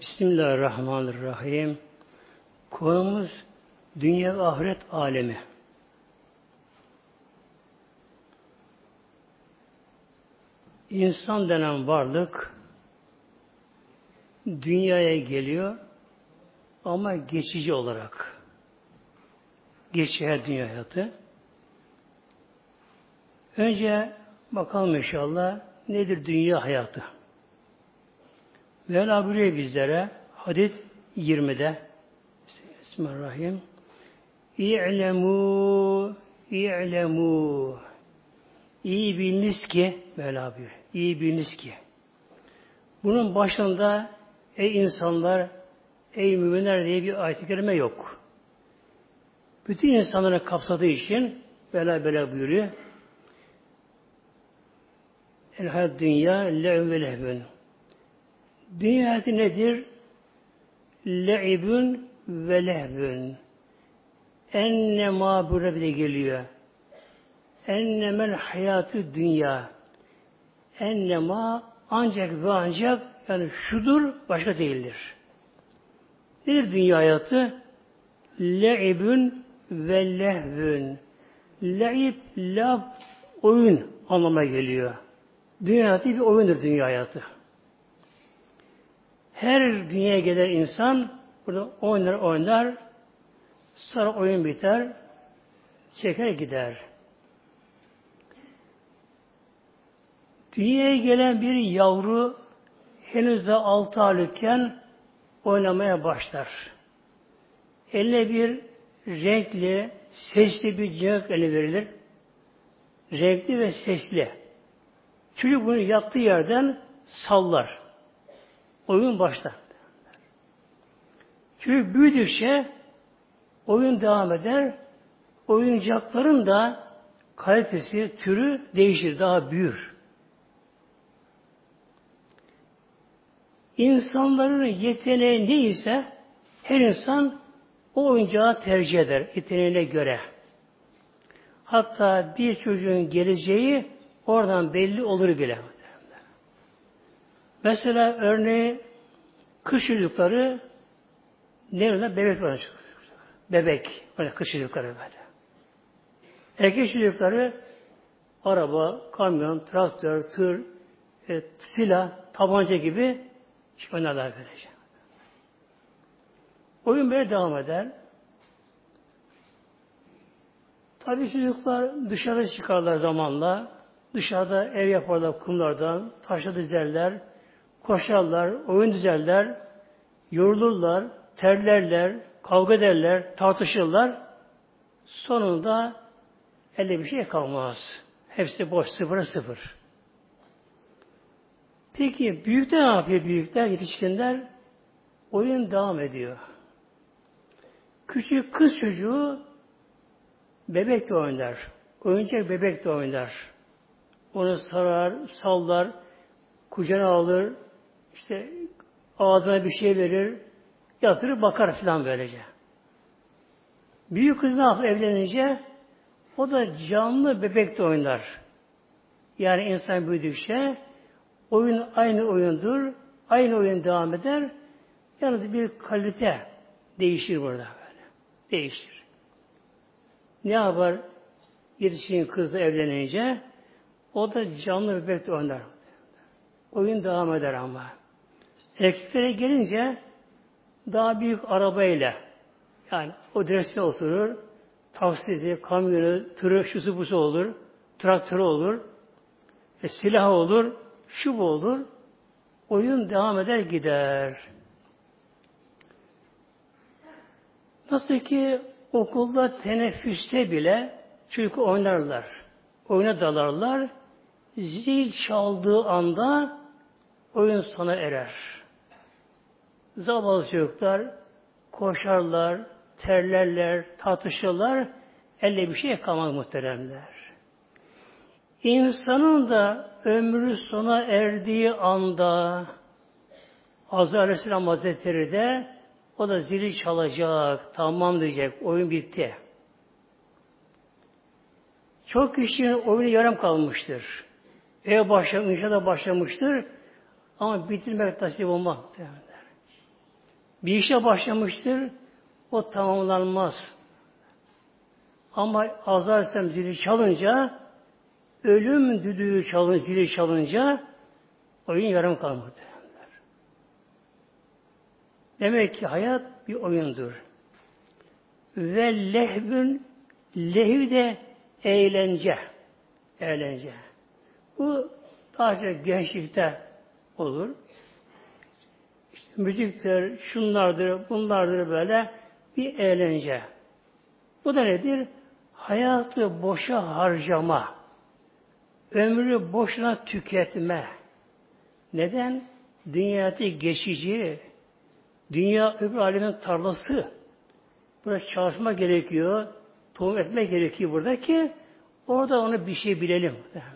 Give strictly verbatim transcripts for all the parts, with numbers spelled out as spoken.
Bismillahirrahmanirrahim. Konumuz dünya ve ahiret alemi. İnsan denen varlık dünyaya geliyor ama geçici olarak. Geçici dünya hayatı. Önce bakalım inşallah nedir dünya hayatı? Mevla buyuruyor bizlere hadis yirmide Bismillahirrahmanirrahim. İ'lemû İ'lemû İyi biliniz ki Mevla buyuruyor. İyi biliniz ki. Bunun başında ey insanlar, ey müminler diye bir ayet-i kerime yok. Bütün insanları kapsadığı için Mevla böyle buyuruyor. El hayat dünya le'v ve lehvün. Dünya hayatı nedir? Le'ibün ve lehvün. Ennemâ burada bile geliyor. Ennemel hayatı dünya. Ennemâ ancak ve ancak yani şudur başka değildir. Nedir dünya hayatı? Le'ibün ve lehvün. Le'ib, lav, oyun anlamına geliyor. Dünya hayatı bir oyundur dünya hayatı. Her dünyaya gelen insan burada oynar oynar, sonra oyun biter, çeker gider. Dünyaya gelen bir yavru henüz de altı aylıkken oynamaya başlar. Eline bir renkli, sesli bir cihaz ele verilir. Renkli ve sesli. Çocuk bunu yattığı yerden sallar. Oyun başlar. Çocuk büyüdükçe oyun devam eder. Oyuncakların da kalitesi, türü değişir, daha büyür. İnsanların yeteneği neyse her insan o oyuncağı tercih eder yeteneğine göre. Hatta bir çocuğun geleceği oradan belli olur bile. Mesela örneğin kış çocukları nerede? Bebek var. Bebek. Böyle kış çocukları böyle. Erkek çocukları araba, kamyon, traktör, tır, e, silah, tabanca gibi oynarlar böylece. Oyun böyle devam eder. Tabii çocuklar dışarı çıkarlar zamanla. Dışarıda ev yaparlar kumlardan, taşla dizerler, koşarlar, oyun düzerler, yorulurlar, terlerler, kavga ederler, tartışırlar. Sonunda elde bir şey kalmaz. Hepsi boş, sıfıra sıfır. Peki büyükler ne yapıyor büyükler, yetişkinler? Oyun devam ediyor. Küçük kız çocuğu bebek de oynar. Oyuncak bebek de oynar. Onu sarar, sallar, kucağına alır, işte ağzına bir şey verir, yatırır, bakar filan böylece. Büyük kız ne yapar evlenince? O da canlı bebek de oynar. Yani insan büyüdükçe oyun aynı oyundur, aynı oyun devam eder. Yalnız bir kalite değişir burada böyle. Değişir. Ne yapar yetişkin kızla evlenince? O da canlı bebek de oynar. Oyun devam eder ama. Erkeklere gelince daha büyük arabayla yani o direksiyona oturur, taksisi, kamyonu, tırı, şusu busu olur, traktörü olur, e, silah olur, şu bu olur. Oyun devam eder gider. Nasıl ki okulda teneffüste bile çünkü oynarlar. Oyuna dalarlar. Zil çaldığı anda oyun sona erer. Zavallı çocuklar koşarlar, terlerler, tartışırlar. Elde bir şey kalmaz muhteremler. İnsanın da ömrü sona erdiği anda Azrail Aleyhisselam Hazretleri de o da zili çalacak, tamam diyecek, oyun bitti. Çok kişinin oyunu yarım kalmıştır. Ev başlamış, inşaata başlamıştır ama bitirmek nasip olmaz. Bir işe başlamıştır, o tamamlanmaz. Ama azar istem zili çalınca, ölüm düdüğü çalınca, zili çalınca, oyun yarım kalmadı. Demek ki hayat bir oyundur. Ve lehbün, lehiv de eğlence. Eğlence. Bu daha çok gençlikte olur. İşte müziktir, şunlardır, bunlardır böyle bir eğlence. Bu da nedir? Hayatı boşa harcama. Ömrü boşuna tüketme. Neden? Dünyada geçici. Dünya öbür alemin tarlası. Burada çalışma gerekiyor. Tohum etmek gerekiyor burada ki orada onu bir şey bilelim.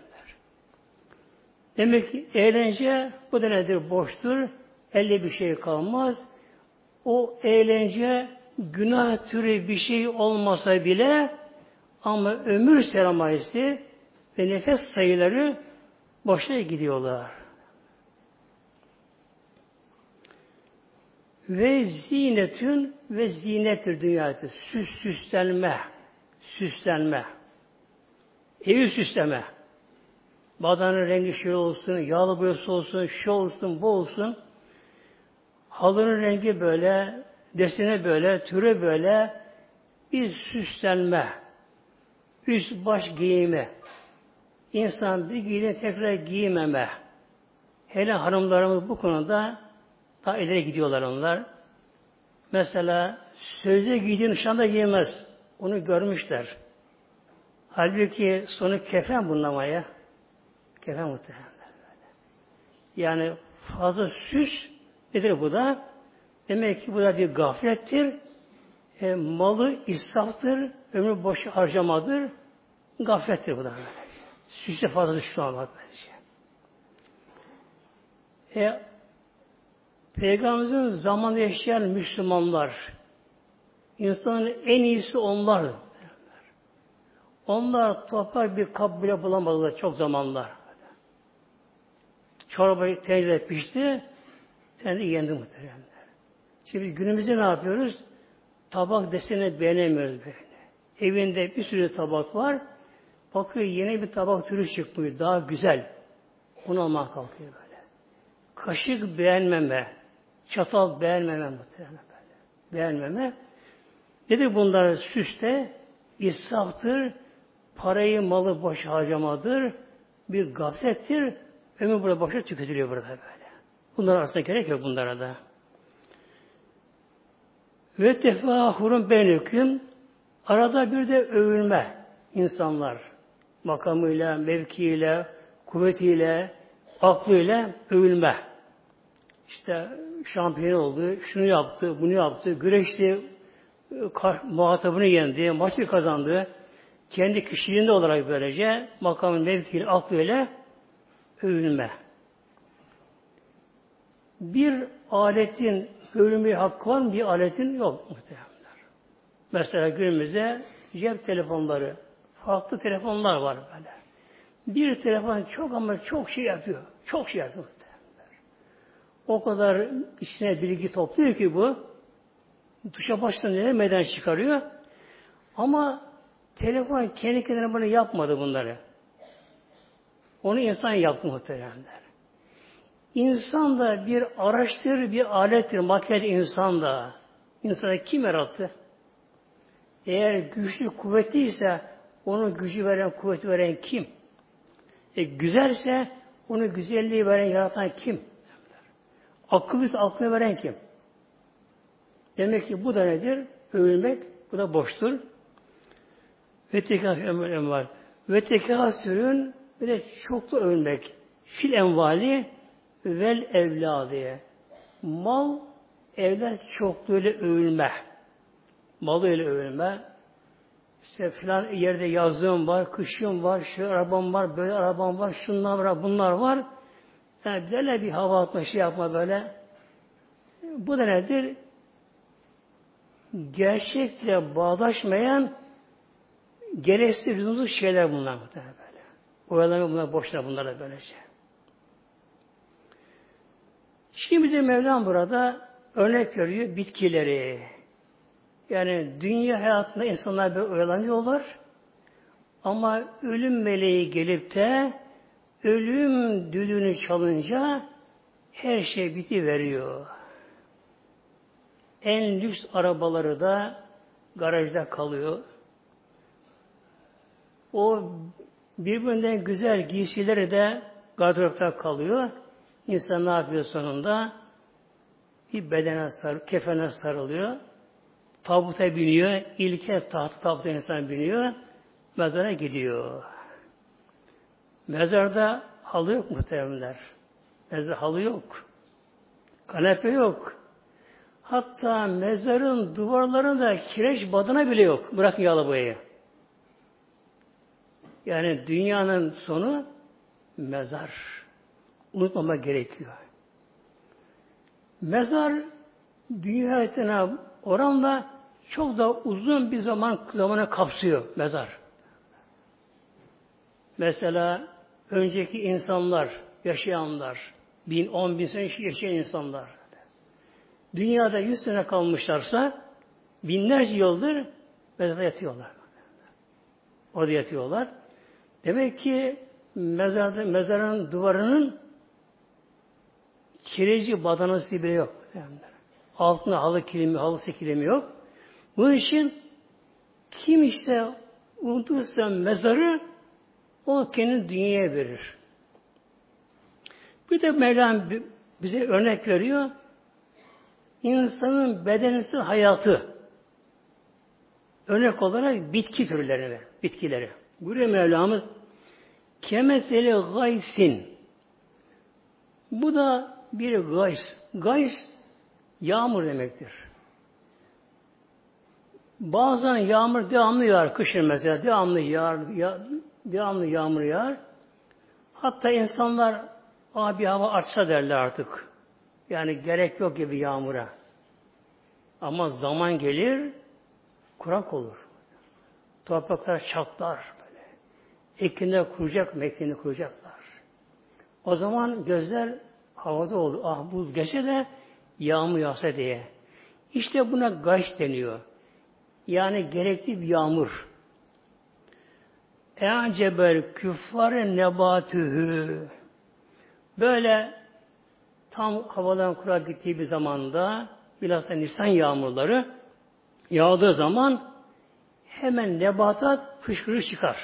Demek ki eğlence bu da nedir? Boştur. Elde bir şey kalmaz. O eğlence günah türü bir şey olmasa bile ama ömür sermayesi ve nefes sayıları boşa gidiyorlar. Ve zinetün ve zinettir dünyada. Süs süslenme. Süslenme. Evi süsleme. Badanın rengi şey olsun, yağlı boyası olsun, şu olsun, bu olsun. Halının rengi böyle, desene böyle, türe böyle bir süslenme. Üst baş giyimi. İnsan bir giyini tekrar giymeme. Hele hanımlarımız bu konuda daha ileri gidiyorlar onlar. Mesela sözde giydiği nişanda giymez. Onu görmüşler. Halbuki sonu kefen bunlamaya. Kefen muhtemelen. Yani fazla süs nedir bu da? Demek ki bu da bir gaflettir. E, malı israftır. Ömrü boş harcamadır. Gaflettir bu da. Süsle fazla düştü olmak bence. E, Peygamberimizin zamanında yaşayan Müslümanlar, insanın en iyisi onlar. Onlar toprak bir kap bile bulamadılar çok zamanlar. Çorbayı tencerede pişti, tencerede yendi muhtemelen. Şimdi günümüzde ne yapıyoruz? Tabak deseni beğenemiyoruz böyle. Evinde bir sürü tabak var, bakıyor yeni bir tabak türü çıkmıyor, daha güzel. Bunu almaya kalkıyor böyle. Kaşık beğenmeme, çatal beğenmeme muhtemelen böyle. Beğenmeme. Nedir bunlar? Süste, israftır, parayı, malı boş harcamadır, bir gaflettir, ömür burada boşa tüketiliyor burada böyle. Bunlar aslında gerek yok bunlara da. Ve tefahurun beynüküm, arada bir de övülme insanlar. Makamıyla, mevkiyle, kuvvetiyle, aklıyla övülme. İşte şampiyon oldu, şunu yaptı, bunu yaptı, güreşti, muhatabını yendi, maçı kazandı. Kendi kişiliğinde olarak böylece makamın mevkiyle, aklıyla övülme. Bir aletin övülmeye hakkı var mı? Bir aletin yok muhtemelen. Mesela günümüzde cep telefonları, farklı telefonlar var böyle. Bir telefon çok ama çok şey yapıyor. Çok şey yapıyor. O kadar içine bilgi topluyor ki bu. Tuşa baştan neler meydan çıkarıyor. Ama telefon kendi kendine bunu yapmadı bunları. Onu insan yaptı muhtemelenler. İnsan da bir araçtır, bir alettir, makinet insan da. İnsanı kim yarattı? Eğer güçlü, kuvvetliyse onun gücü veren, kuvveti veren kim? E, güzelse onu güzelliği veren, yaratan kim? Akıllıysa aklını veren kim? Demek ki bu da nedir? Övülmek, bu da boştur. Ve tekâsürün var. Ve tekâsürün bir de çoklu övülmek. Fil envali vel evlâdiye. Mal, evlat çokluğuyla övülme. Malıyla övülme. İşte filan yerde yazlığım var, kışım var, şu arabam var, böyle arabam var, şunlar var, bunlar var. Yani böyle bir hava atma, şey yapma böyle. Bu da nedir? Gerçekle bağdaşmayan gereksiz lüzumsuz şeyler bunlar böyle. Oyalanma bunlar, boşlar bunlar da böylece. Şimdi de Mevlam burada Örnek veriyor bitkileri. Yani dünya hayatında insanlar böyle oyalanıyorlar. Ama ölüm meleği gelip de ölüm düdüğünü çalınca her şey bitiveriyor. En lüks arabaları da garajda kalıyor. O birbirinden güzel giysileri de gardıropta kalıyor. İnsan ne yapıyor sonunda? Bir bedene sarılıyor, kefene sarılıyor. Tabuta biniyor. İlke taht tabuta insan biniyor. Mezara gidiyor. Mezarda halı yok muhtemelenler. Mezar halı yok. Kanepe yok. Hatta mezarın duvarlarında kireç badana bile yok. Bırakın yağlı boyayı. Yani dünyanın sonu mezar. Unutmamak gerekiyor. Mezar dünya hayatına oranla çok da uzun bir zaman zamana kapsıyor mezar. Mesela önceki insanlar, yaşayanlar, bin, on bin sene yaşayan insanlar. Dünyada yüz sene kalmışlarsa binlerce yıldır mezarda yatıyorlar. Orada yatıyorlar. Demek ki mezarda, mezarın duvarının kireci badanası bile yok. Altında halı kilimi, halısı kilimi yok. Bunun için kim işte unutursa mezarı o kendini dünyaya verir. Bir de Mevlam bize örnek veriyor. İnsanın bedensel hayatı örnek olarak bitki türleri, bitkileri. Buraya Mevlamız kemeseli gaysin. Bu da bir gays. Gays yağmur demektir. Bazen yağmur devamlı yağar. Kışın mesela devamlı yağar, yağ, devamlı yağmur yağar. Hatta insanlar abi hava açsa derler artık. Yani gerek yok gibi yağmura. Ama zaman gelir kurak olur. Topraklar çatlar böyle. Ekinler kuracak, mekini kuracaklar. O zaman gözler havada olur. Ah bu gece de yağmur yağsa diye. İşte buna gaş deniyor. Yani gerekli bir yağmur. E'acebel küffare nebatühü. Böyle tam havadan kurak gittiği bir zamanda bilhassa Nisan yağmurları yağdığı zaman hemen nebatat fışkırır çıkar.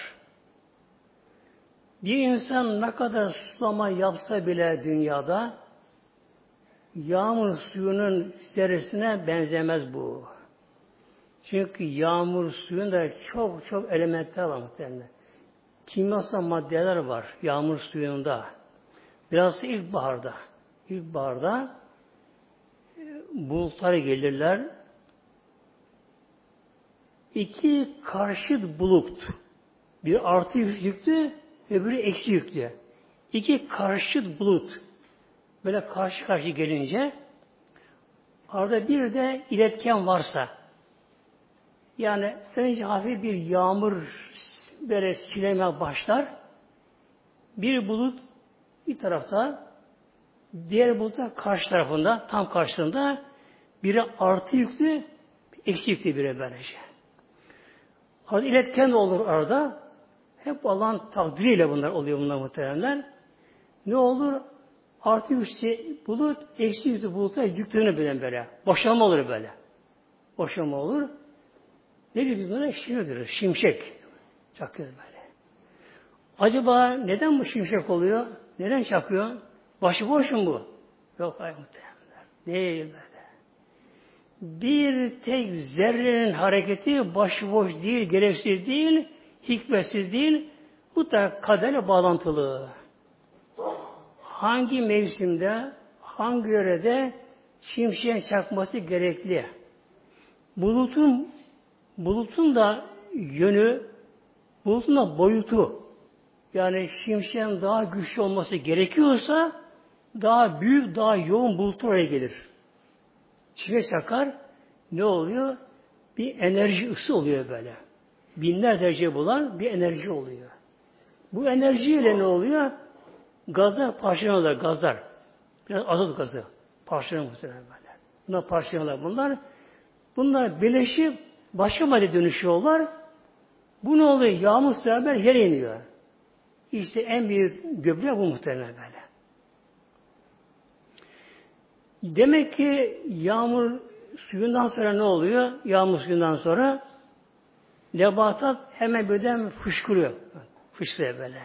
Bir insan ne kadar sulama yapsa bile dünyada yağmur suyunun zerresine benzemez bu. Çünkü yağmur suyunda çok çok elementler var muhtemelen. Kimyasal maddeler var yağmur suyunda. Biraz ilkbaharda. İlkbaharda bulutlar gelirler. İki karşıt bulut. Bir artı yüklü, öbürü eksi yüklü. İki karşıt bulut. Böyle karşı karşı gelince arada bir de iletken varsa yani önce hafif bir yağmur böyle sileme başlar. Bir bulut bir tarafta diğer bulutun karşı tarafında tam karşısında biri artı yüklü eksi yüklü biri böylece. Arada iletken de olur arada. Hep Allah'ın takdiriyle bunlar oluyor bunlar muhteremler. Ne olur? Artı yüklü bulut eksi yüklü buluta yüklenir böyle böyle. Boşalma olur böyle. Boşalma olur. Ne diyor bunlara? Şimşektir. Şimşek. Çakıyor böyle. Acaba neden bu şimşek oluyor? Neden çakıyor? Başıboş mu bu? Yok hayır muhtemelen. Değil böyle. Bir tek zerrenin hareketi başıboş değil, gereksiz değil, hikmetsiz değil. Bu da kaderle bağlantılı. Hangi mevsimde, hangi yörede şimşeğin çakması gerekli? Bulutun bulutun da yönü, bulutun da boyutu. Yani şimşeğin daha güçlü olması gerekiyorsa daha büyük, daha yoğun bulut oraya gelir. Şimşek çakar, ne oluyor? Bir enerji ısı oluyor böyle. Binler derece bulan bir enerji oluyor. Bu enerjiyle ne oluyor? Gazlar parçalanıyorlar, gazlar. Biraz azot gazı. Parçalanıyor muhtemelen böyle. Bunlar parçalanıyorlar bunlar. Bunlar birleşip başka madde dönüşüyorlar. Bu ne oluyor? Yağmur beraber yere iniyor. İşte en büyük göbeği bu muhtemelen böyle. Demek ki yağmur suyundan sonra ne oluyor? Yağmur suyundan sonra nebatat hemen birden fışkırıyor. Fışkırıyor böyle.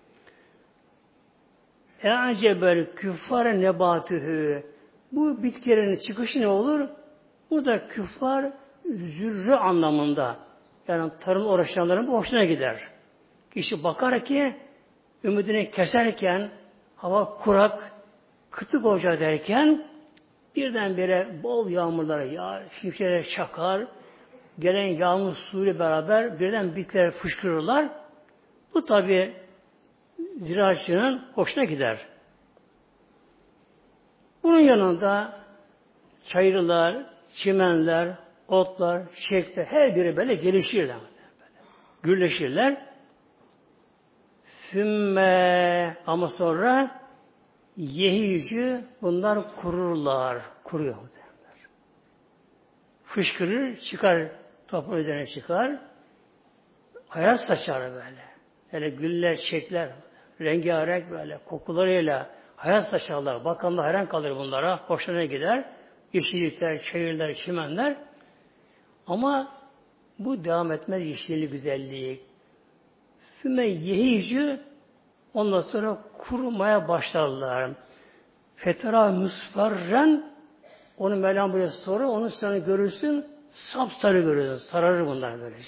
E'acebel küffare nebatühü. Bu bitkilerin çıkışı ne olur? Burada küffar zürrü anlamında. Yani tarım uğraşanların hoşuna gider. Kişi bakar ki ümidini keserken hava kurak, kıtık olacak derken birdenbire bol yağmurlara yağar, şimşekler çakar, gelen yağmur suyuyla beraber birden bitkiler fışkırırlar. Bu tabi ziraatçının hoşuna gider. Bunun yanında çayırlar, çimenler, otlar, çiçekler her biri böyle gelişirler. Böyle. Gürleşirler. Sümme ama sonra yehicü bunlar kururlar. Kuruyor. Fışkırır, çıkar. Toprağın üzerine çıkar. Hayat saçar böyle. Hele güller, çiçekler, rengarenk böyle kokularıyla hayat saçarlar. Bakanlar hayran kalır bunlara. Hoşlarına gider. Yeşillikler, çayırlar, çimenler. Ama bu devam etmez yeşillik, güzellik. Sümme yehicü ondan sonra kurumaya başlarlar. Fetera musfarren onu Mevlam böyle soru, onu sonra görürsün, sapsarı görürsün. Sararır bunlar böylece.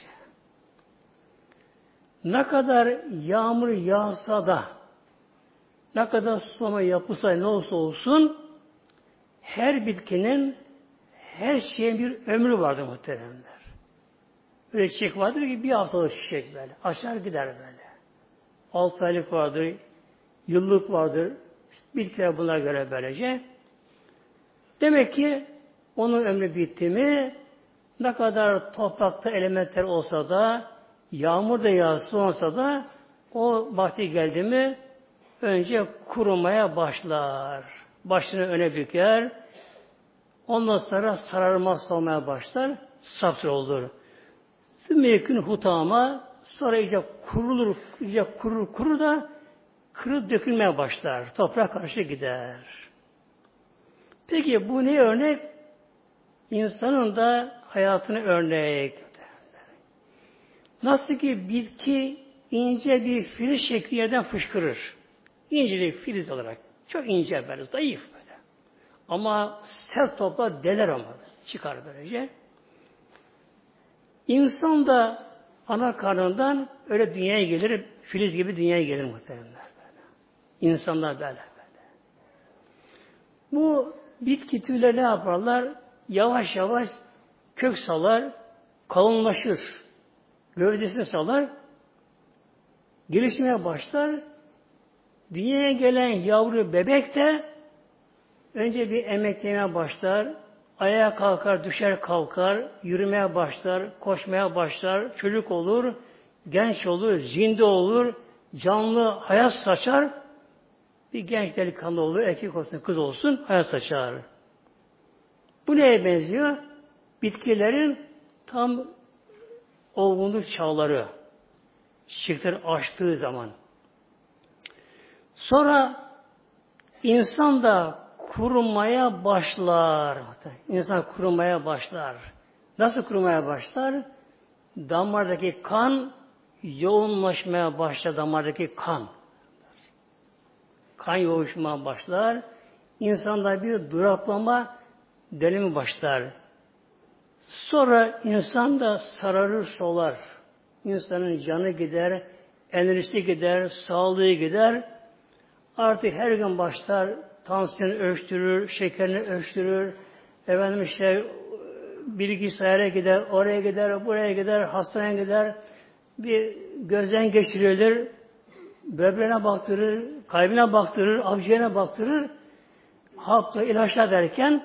Ne kadar yağmur yağsa da, ne kadar sulama yapılsa ne olsa olsun, her bitkinin, her şeyin bir ömrü vardır muhteremler. Böyle çiçek vardır ki bir haftalık çiçek böyle. Aşağı gider böyle. Altı aylık vardır, yıllık vardır. Bitkiler buna göre böylece. Demek ki onun ömrü bitti mi, ne kadar toprakta elementler olsa da, yağmur da yağsa olsa da, o vakti geldi mi, önce kurumaya başlar. Başını öne büker, ondan sonra sararmaz olmaya başlar, sapsarı olur. Sümmeyekün hutama, sonra iyice kurulur, iyice kurur, kurur da, kırıp dökülmeye başlar. Toprağa karşı gider. Peki bu ne örnek? İnsanın da hayatını örnek. Nasıl ki bitki ince bir filiz şekli yerden fışkırır. İncelik filiz olarak. Çok ince böyle, zayıf böyle. Ama sert toprak deler ama. Çıkar böylece. İnsan da ana karnından öyle dünyaya gelir, filiz gibi dünyaya gelir muhtemelen. İnsanlar böyle böyle. Bu bitki türleri ne yaparlar? Yavaş yavaş kök salar, kalınlaşır. Gövdesini salar, gelişmeye başlar. Dünyaya gelen yavru bebek de önce bir emeklemeye başlar. Ayağa kalkar, düşer kalkar, yürümeye başlar, koşmaya başlar, çocuk olur, genç olur, zinde olur, canlı hayat saçar. Bir genç delikanlı olur, erkek olsun, kız olsun, hayat saçar. Bu neye benziyor? Bitkilerin tam olgunluk çağları. Çiçekler açtığı zaman. Sonra insan da kurumaya başlar. İnsan kurumaya başlar. Nasıl kurumaya başlar? Damardaki kan yoğunlaşmaya başlar. Damardaki kan. Kan yoğuşmaya başlar. İnsanda bir duraklama dönemi başlar. Sonra insan da sararır, solar. İnsanın canı gider, enerjisi gider, sağlığı gider. Artık her gün başlar tansiyonu ölçtürür, şekerini ölçtürür. Efendim işte bilgisayara gider, oraya gider, buraya gider, hastaneye gider. Bir gözden geçirilir, böbreğine baktırır, kalbine baktırır, akciğerine baktırır. Hapla ilaçlar derken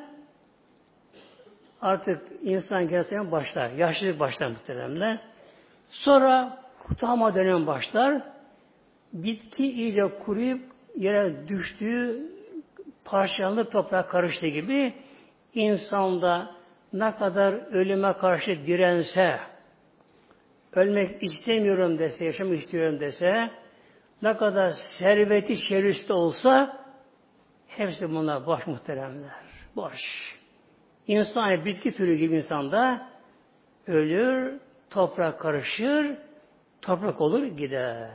artık insan gerçekten başlar. Yaşlılık başlar muhtemelen. Sonra kutama dönemi başlar. Bitki iyice kuruyup yere düştüğü parçalanıp toprağa karıştığı gibi insanda ne kadar ölüme karşı dirense, ölmek istemiyorum dese, yaşamak istiyorum dese, ne kadar serveti çevresi olsa, hepsi bunlar boş muhteremler. Boş. İnsan bitki türü gibi insanda ölür, toprak karışır, toprak olur gider.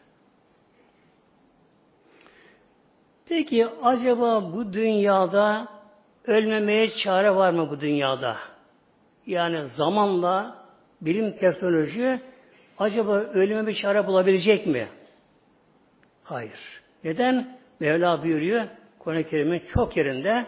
Peki acaba bu dünyada ölmemeye çare var mı bu dünyada? Yani zamanla bilim teknoloji acaba ölüme bir çare bulabilecek mi? Hayır. Neden? Mevla buyuruyor Kur'an-ı Kerim'in çok yerinde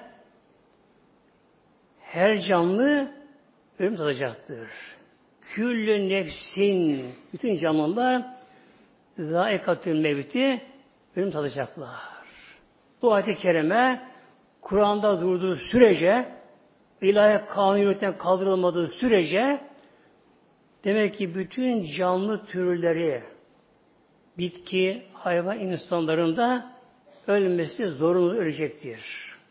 her canlı ölüm tadacaktır. Küllü nefsin bütün canlılar zâikatül mevti ölüm tadacaklar. Bu ayet-i kerime Kur'an'da durduğu sürece ilahi kanuniyetten kaldırılmadığı sürece demek ki bütün canlı türleri bitki, hayvan insanlarında ölmesi zorunlu ölecektir.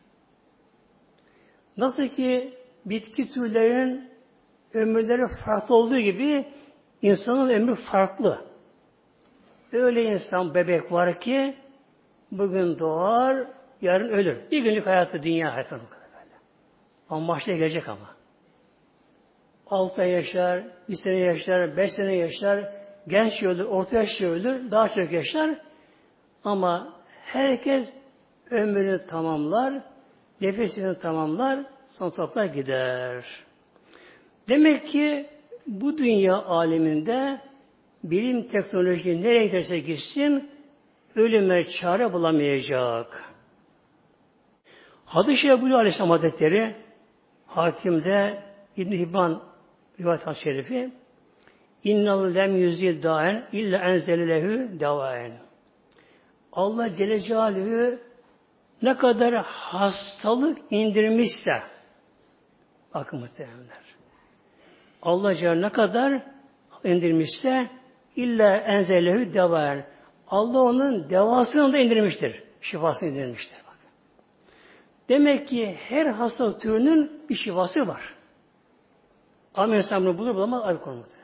Nasıl ki bitki türlerinin ömürleri farklı olduğu gibi insanın ömrü farklı. Öyle insan bebek var ki bugün doğar, yarın ölür. Bir günlük hayatı, dünya hayatı bu kadar böyle. Ama başta gelecek ama. Altı ay yaşar, bir sene yaşar, beş sene yaşar, genç ölür, orta yaşlı ölür, daha çok yaşar. Ama herkes ömrünü tamamlar, nefesini tamamlar, son toplar gider. Demek ki bu dünya aleminde bilim teknoloji nereye giderse gitsin, ölüme çare bulamayacak. Hadis-i Şerif buyuruyor Aleyhisselam Hazretleri, Hakim'de İbn-i Hibban rivayet hadis-i şerifi, İnnal lem yüzil daen illa enzelelehu devaen. Allah Celle Celaluhu ne kadar hastalık indirmişse, bakın muhtemelenler, Allah Celle ne kadar indirmişse illa enzelelehu devaen. Allah onun devasını da indirmiştir. Şifasını indirmiştir. Bak. Demek ki her hastalık türünün bir şifası var. Ama insan bunu bulur bulamaz ayrı konu muhtemelen.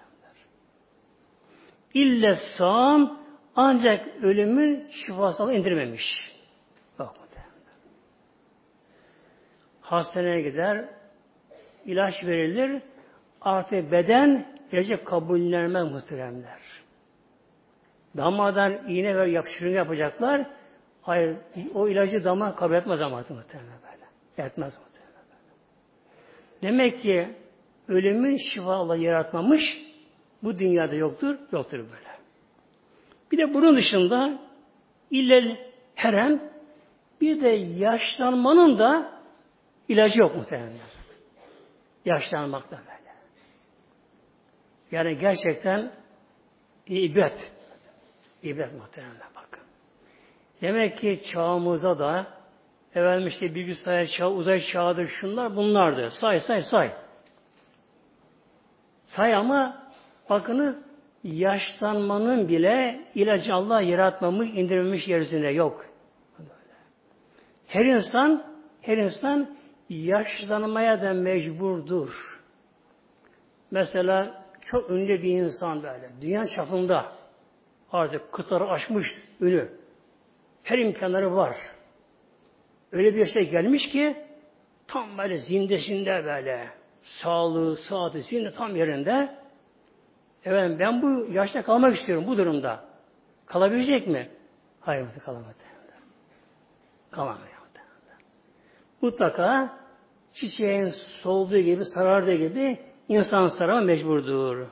İlle sağım ancak ölümün şifasını indirmemiş. Bak muhtemelen. Hastaneye gider, ilaç verilir, artık beden gelecek kabullenmez muhteremler. Damardan iğne ve yapıştırma yapacaklar. Hayır, o ilacı damar kabul etmez ama muhtemelen böyle. Etmez muhtemelen böyle. Demek ki ölümün şifa Allah yaratmamış, bu dünyada yoktur, yoktur böyle. Bir de bunun dışında illel herem, bir de yaşlanmanın da ilacı yok muhtemelen. Yaşlanmak da böyle. Yani gerçekten ibret. İbret muhtemelen bakın. Demek ki çağımıza da efendim işte bilgisayar çağı, uzay çağıdır, şunlar bunlardır. Say say say. Say ama bakınız yaşlanmanın bile ilacı Allah yaratmamış, indirmemiş yeryüzünde yok. Her insan her insan yaşlanmaya da mecburdur. Mesela çok ünlü bir insan böyle. Dünya çapında artık kıtaları aşmış ünlü. Her imkanları var. Öyle bir şey gelmiş ki tam böyle zindesinde böyle sağlığı, sıhhati, zinde tam yerinde. Evet ben bu yaşta kalmak istiyorum bu durumda. Kalabilecek mi? Hayır kalamaz. Kalamıyor. Mutlaka çiçeğin solduğu gibi, sarardığı gibi insan sarama mecburdur.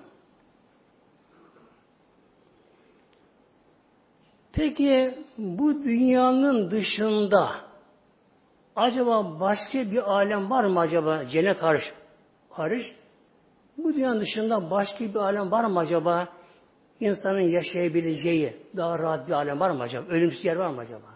Peki bu dünyanın dışında acaba başka bir alem var mı acaba? Cennet hariç. hariç. Bu dünyanın dışında başka bir alem var mı acaba? İnsanın yaşayabileceği daha rahat bir alem var mı acaba? Ölümsüz yer var mı acaba?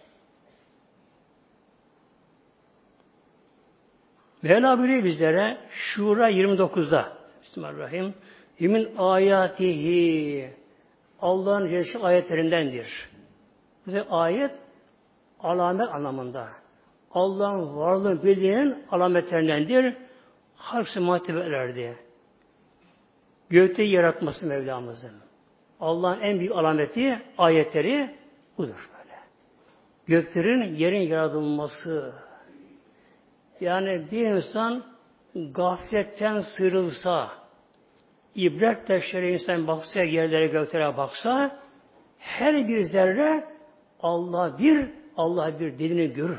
Mevla buyuruyor bizlere Şura yirmi dokuzda Bismillahirrahmanirrahim. Yemin ayatihi Allah'ın Celle ayetlerindendir. Bu ayet alamet anlamında. Allah'ın varlığı bildiğinin alametlerindendir. Halk sematebeler diye. Gökteyi yaratması Mevlamızın. Allah'ın en büyük alameti, ayetleri budur böyle. Göklerin, yerin yaratılması. Yani bir insan gafletten sıyrılsa, ibret deşleri insan baksa, yerlere göklere baksa, her bir zerre Allah bir, Allah bir dediğini görür.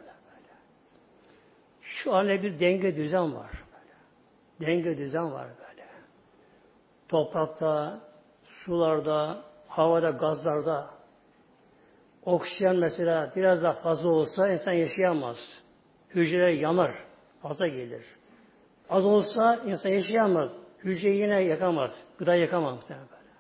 Şu an bir denge düzen var. Böyle. Denge düzen var böyle. Toprakta, sularda, havada, gazlarda, oksijen mesela biraz daha fazla olsa insan yaşayamaz. Hücreler yanar, fazla gelir. Az olsa insan yaşayamaz. Hücre yine yakamaz, gıda yakamaz. Böyle.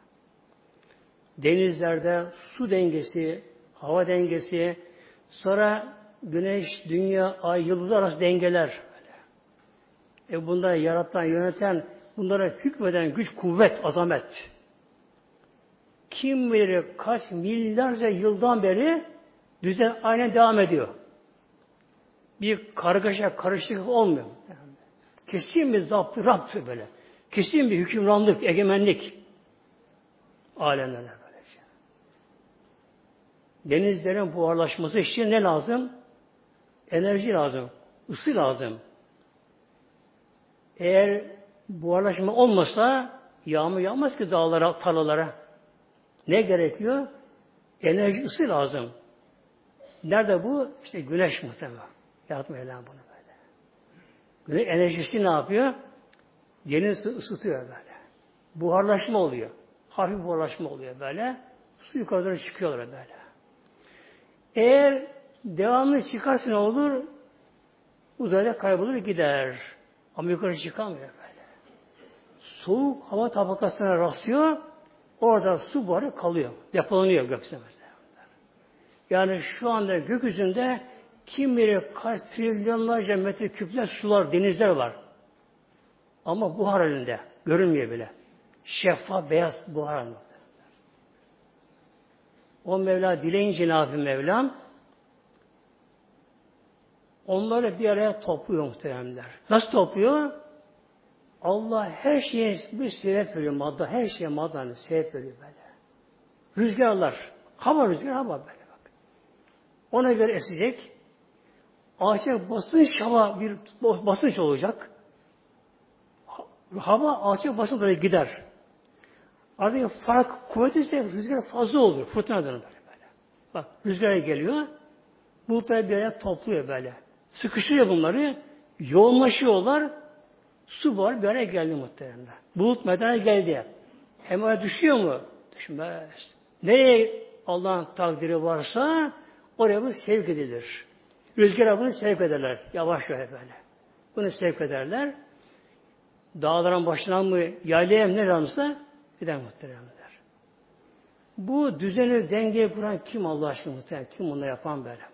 Denizlerde su dengesi, hava dengesi, sonra güneş, dünya, ay, yıldızlar arası dengeler. Böyle. E bunları yaratan, yöneten, bunlara hükmeden güç, kuvvet, azamet. Kim bilir kaç milyarca yıldan beri düzen aynen devam ediyor. Bir kargaşa, karışıklık olmuyor. Kesin bir zaptı, raptı böyle. Kesin bir hükümranlık, egemenlik. Alemlere böylece. Denizlerin buharlaşması için ne lazım? Enerji lazım, ısı lazım. Eğer buharlaşma olmasa yağmur yağmaz ki dağlara, tarlalara. Ne gerekiyor? Enerji, ısı lazım. Nerede bu? İşte güneş muhtemelen. Yaratma Mevlam bunu böyle. Güneş enerjisi ne yapıyor? Denizi ısıtıyor böyle. Buharlaşma oluyor. Hafif buharlaşma oluyor böyle. Su yukarıdan çıkıyorlar böyle. Eğer devamlı çıkarsa ne olur? Uzayda kaybolur gider. Ama yukarı çıkamıyor böyle. Soğuk hava tabakasına rastlıyor. Orada su buharı kalıyor. Depolanıyor gökyüzünde. Yani şu anda gökyüzünde kim bilir kaç trilyonlarca metreküpler sular, denizler var. Ama buhar halinde. Görünmüyor bile. Şeffaf, beyaz buhar halinde. O Mevla dileyince ne yapıyor Mevlam? Onları bir araya topluyor muhteremler. Nasıl topluyor? Allah her şeye bir sebep veriyor. Madde, her şeye madde sebep veriyor böyle. Rüzgarlar. Hava rüzgarı hava böyle bak. Ona göre esecek. Ağaçta basınç hava bir basınç olacak. Hava ağaçta basınç böyle gider. Aradaki fark kuvvet ise rüzgar fazla olur. Fırtına dönüyor böyle, böyle. Bak rüzgara geliyor. Bulutları bir araya topluyor böyle. Sıkıştırıyor bunları. Yoğunlaşıyorlar. Su var bir araya geldi muhtemelen. Bulut meydana geldi. Hem oraya düşüyor mu? Düşmez. Nereye Allah'ın takdiri varsa oraya bunu sevk edilir. Rüzgara bunu sevk ederler. Yavaş yavaş böyle. Bunu sevk ederler. Dağların başına mı yaylaya mı ne lazımsa gider muhtemelen. Bu düzeni dengeye kuran kim Allah aşkına muhtemelen? Kim bunu yapan böyle?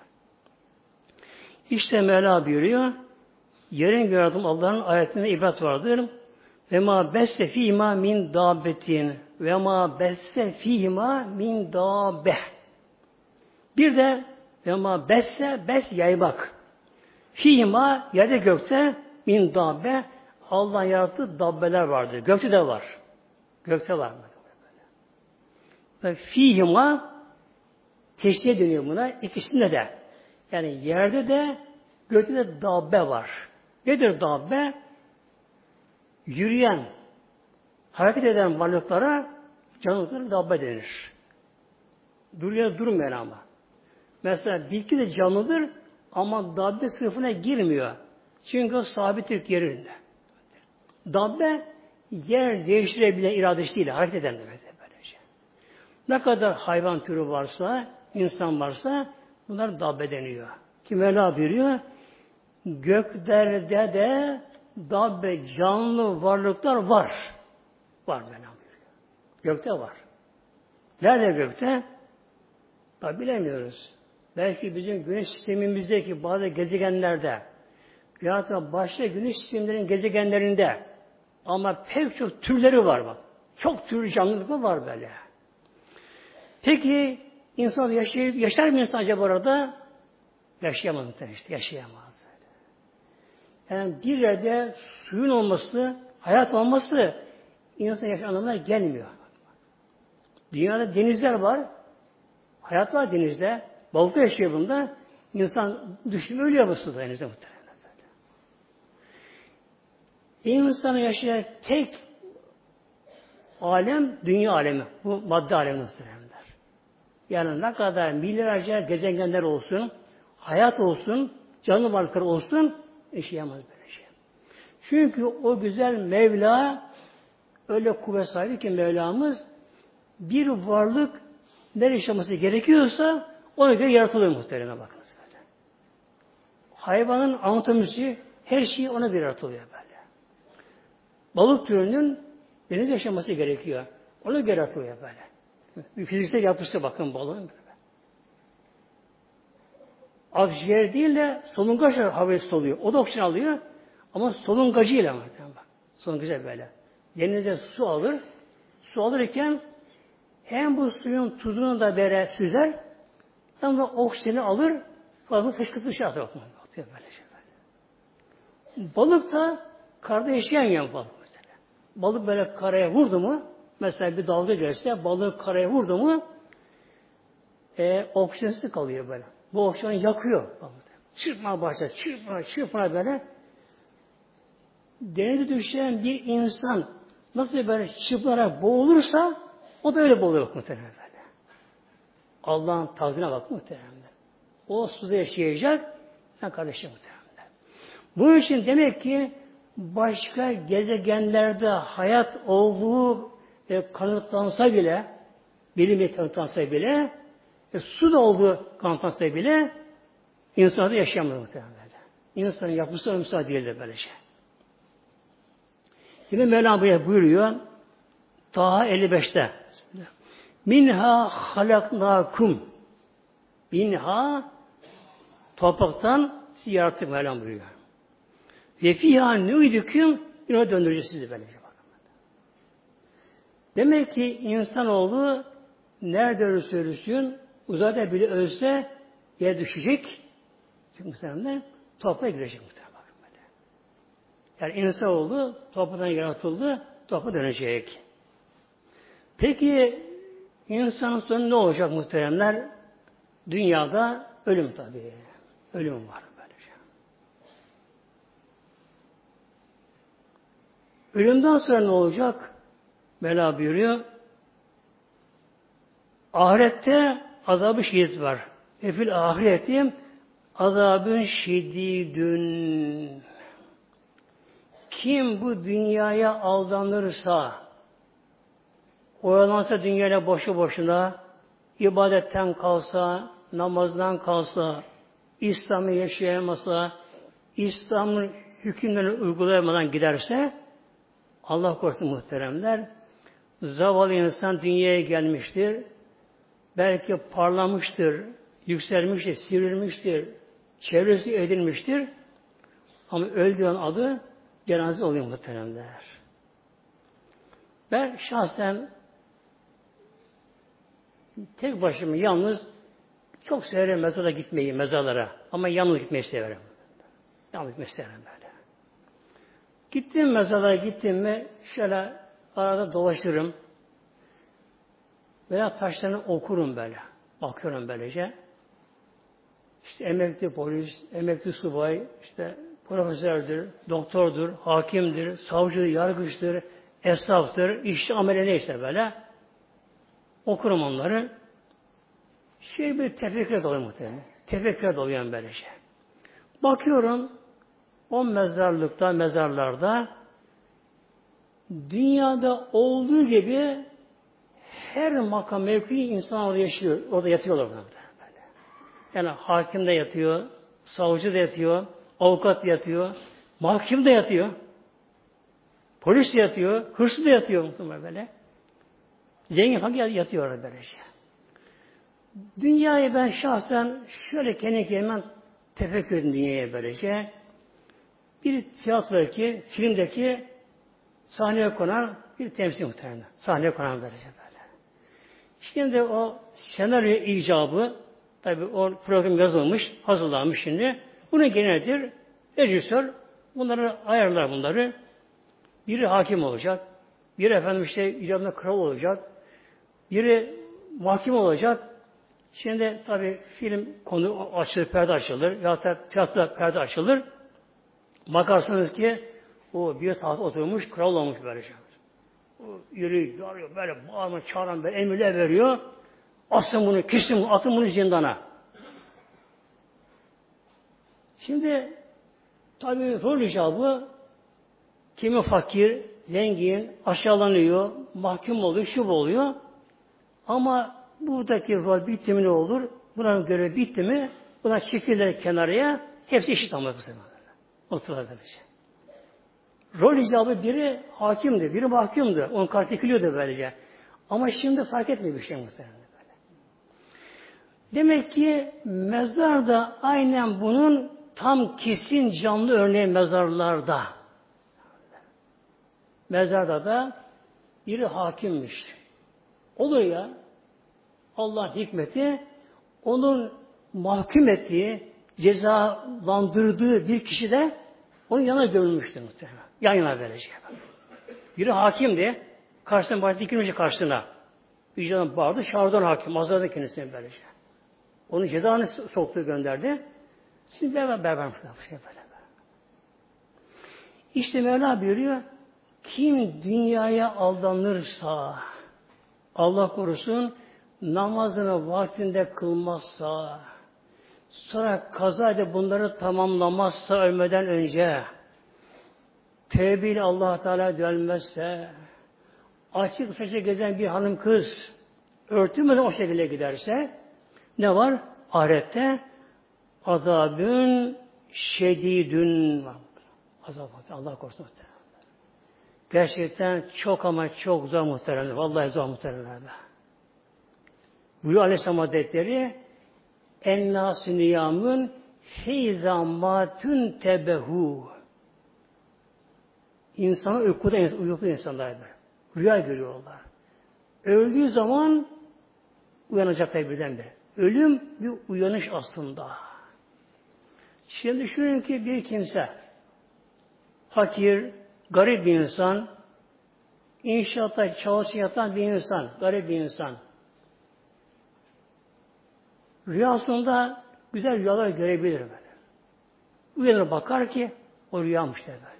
İşte Mevla buyuruyor. Yerin yaratım Allah'ın ayetinde ibret vardır. Ve ma besse fîmâ min dâbetin. Ve ma besse fîmâ min dâbe. Bir de ve ma besse bes yaymak. Fîmâ yerde gökte min dâbe. Allah yarattığı dabbeler vardır. Gökte de var. Gökte var. Ve fîmâ teşniye dönüyor buna. İkisinde de. Yani yerde de gökte de dabbe var. Nedir dabbe? Yürüyen, hareket eden varlıklara canlılara dabbe denir. Duruyor, durmuyor ama. Mesela bitki de canlıdır ama dabbe sınıfına girmiyor. Çünkü o sabitlik yerinde. Dabbe yer değiştirebilen iradesi değil, hareket eden demek böylece. Ne kadar hayvan türü varsa, insan varsa bunlar dabbe deniyor. Ki Mevla buyuruyor, göklerde de dabbe canlı varlıklar var. Var Mevla buyuruyor. Gökte var. Nerede gökte? Tabi bilemiyoruz. Belki bizim güneş sistemimizdeki bazı gezegenlerde ya da başka güneş sistemlerinin gezegenlerinde ama pek çok türleri var bak. Çok tür canlılıklar var böyle. Peki insan yaşay yaşar mı insan acaba orada? Yaşayamaz muhtemelen işte. Yaşayamaz. Yani bir yerde suyun olması, hayat olması insan yaşam anlamına gelmiyor. Dünyada denizler var. Hayat var denizde. Balıklar yaşıyor bunda. İnsan düşüp ölüyor bu suda denizde muhtemelen. İnsanın yaşayan tek alem dünya alemi. Bu madde alemi muhtemelen. Yani ne kadar milyarlarca gezegenler olsun, hayat olsun, canlı varlıklar olsun, yaşayamaz böyle şey. Çünkü o güzel Mevla öyle kuvvet sahibi ki Mevlamız bir varlık ne yaşaması gerekiyorsa ona göre yaratılıyor muhtemelen bakınız böyle. Hayvanın anatomisi her şeyi ona göre yaratılıyor böyle. Balık türünün deniz yaşaması gerekiyor. Ona göre yaratılıyor böyle. Bir fiziksel yapısı bakın balığın böyle. Akciğer değil de solungaç havayı soluyor. O da oksijen alıyor ama solungacıyla mı? Solungacı böyle. Denize su alır. Su alırken hem bu suyun tuzunu da bere süzer hem de oksijeni alır fazla fışkırtı dışarı atıyor. Atıyor böyle şey böyle. Balık da karada yaşayan yani balık mesela. Balık böyle karaya vurdu mu mesela bir dalga gelse balık karaya vurdu mu e, oksijensiz kalıyor böyle. Bu oksijeni yakıyor. Çırpmaya başlar. Çırpmaya, çırpmaya böyle. Denize düşen bir insan nasıl böyle çırpınarak boğulursa o da öyle boğuluyor muhtemelen böyle. Allah'ın takdirine bak muhtemelen. O suda yaşayacak sen kardeşim muhtemelen. Bunun için demek ki başka gezegenlerde hayat olduğu e, kanıtlansa bile bilimle kanıtlansa bile e, su da olduğu kanıtlansa bile insanlarda yaşayamaz muhtemelen. İnsanın yapısı müsaade değildir böyle şey. Yine Mevlam buyuruyor Taha elli beşte Minha halaknakum Minha topraktan sizi yarattık Mevlam buyuruyor. Ve fîhâ nü'idüküm yine döndüreceğiz sizi böylece. Demek ki insanoğlu nerede ölürse ölsün uzayda bile ölse yere düşecek. Çünkü muhtemelen toprağa girecek muhtemelen. Yani insanoğlu topraktan yaratıldı, toprağa dönecek. Peki insanın sonu ne olacak muhteremler? Dünyada ölüm tabii. Ölüm var böylece. Ölümden sonra ne olacak? Mevla buyuruyor. Ahirette azab-ı şiddet var. Efil ahiretim azabın şididün. Kim bu dünyaya aldanırsa, oyalansa dünyayla boşu boşuna, ibadetten kalsa, namazdan kalsa, İslam'ı yaşayamasa, İslam'ın hükümlerini uygulayamadan giderse, Allah korusun muhteremler, zavallı insan dünyaya gelmiştir, belki parlamıştır, yükselmiştir, sivrilmiştir, çevresi edilmiştir, ama öldüğün adı cenaze oluyor muhteremler. Ben şahsen tek başıma yalnız çok severim mezara gitmeyi, mezarlara. Ama yalnız gitmeyi severim. Yalnız gitmeyi severim böyle. Gittim mezarlara gittim mi şöyle arada dolaşırım. Veya taşlarını okurum böyle. Bakıyorum böylece. İşte emekli polis, emekli subay, işte profesördür, doktordur, hakimdir, savcıdır, yargıçtır, esnaftır, işçi amele neyse böyle. Okurum onları. Şey bir tefekkür oluyor muhtemelen. Tefekkür oluyor böylece. Bakıyorum o mezarlıkta, mezarlarda dünyada olduğu gibi her makam mevki insan orada yaşıyor. Orada yatıyorlar böyle. Yani hakim de yatıyor, savcı da yatıyor, avukat da yatıyor, mahkum da yatıyor, polis de yatıyor, hırsız da yatıyor muhtemelen böyle. Zengin fakir yatıyor orada böylece. Dünyayı ben şahsen şöyle kendi kendime tefekkür edin dünyaya böylece. Bir tiyatrodaki, filmdeki sahneye konan bir temsil muhtemelen. Sahneye konan böylece böyle. Şimdi o senaryo icabı Tabi o program yazılmış, hazırlanmış şimdi. Bunu genedir. Rejisör bunları ayarlar bunları. Biri hakim olacak. Biri efendim işte icabında kral olacak. Biri mahkum olacak. Şimdi tabi film konu açılır, perde açılır. Ya da tiyatro perde açılır. Bakarsınız ki o bir tahta oturmuş, kral olmuş böylece. O yürü, yarıyor, böyle bağırma, çağıran, böyle emirler veriyor. Asın bunu, kesin bunu, atın bunu zindana. Şimdi tabi rol icabı kimi fakir, zengin, aşağılanıyor, mahkum oluyor, şu oluyor. Ama buradaki rol bitti mi ne olur? Bunların görevi bitti mi? Buna çekirler kenarıya, hepsi eşit ama bu zaman. Oturlar böylece. Rol icabı biri hakimdi, biri mahkumdu. Onu kartekiliyordu böylece. Ama şimdi fark etmiyor bir şey muhtemelen böyle. Demek ki mezar da aynen bunun tam kesin canlı örneği mezarlarda. Mezarda da biri hakimmiş. Olur ya, Allah'ın hikmeti onun mahkum ettiği, cezalandırdığı bir kişi de onun yanına gömülmüştür muhtemelen. Yan yana verecek. Biri hakimdi. Karşısına başladı, dikilmişti karşısına. Vicdanı bağırdı, çağırdı hakim. Azarladı kendisini böylece. Onun cezanı soktu, gönderdi. Şimdi beraber beraber şey böyle. İşte Mevla buyuruyor, kim dünyaya aldanırsa, Allah korusun, namazını vaktinde kılmazsa, sonra kaza edip bunları tamamlamazsa ölmeden önce, tevbeyle Allah Teala dönmezse, açık saçı gezen bir hanım kız, örtülmeden o şekilde giderse, ne var? Ahirette azabün şedidün var. Azap, Allah korusun. Gerçekten çok ama çok zor muhteremler. Vallahi zor muhteremler. Buyuruyor Aleyhisselam Hazretleri, ennâsü niyâmün feyzâmâtün tebehu. İnsanı uykuda, uyuklu insanlar böyle. Rüya görüyorlar. Öldüğü zaman uyanacaklar birdenbire. Ölüm bir uyanış aslında. Şimdi düşünün ki bir kimse fakir, garip bir insan, inşaatta çalışan yatan bir insan, garip bir insan. Rüyasında güzel rüyalar görebilir böyle. Uyanır bakar ki o rüyamış da böyle.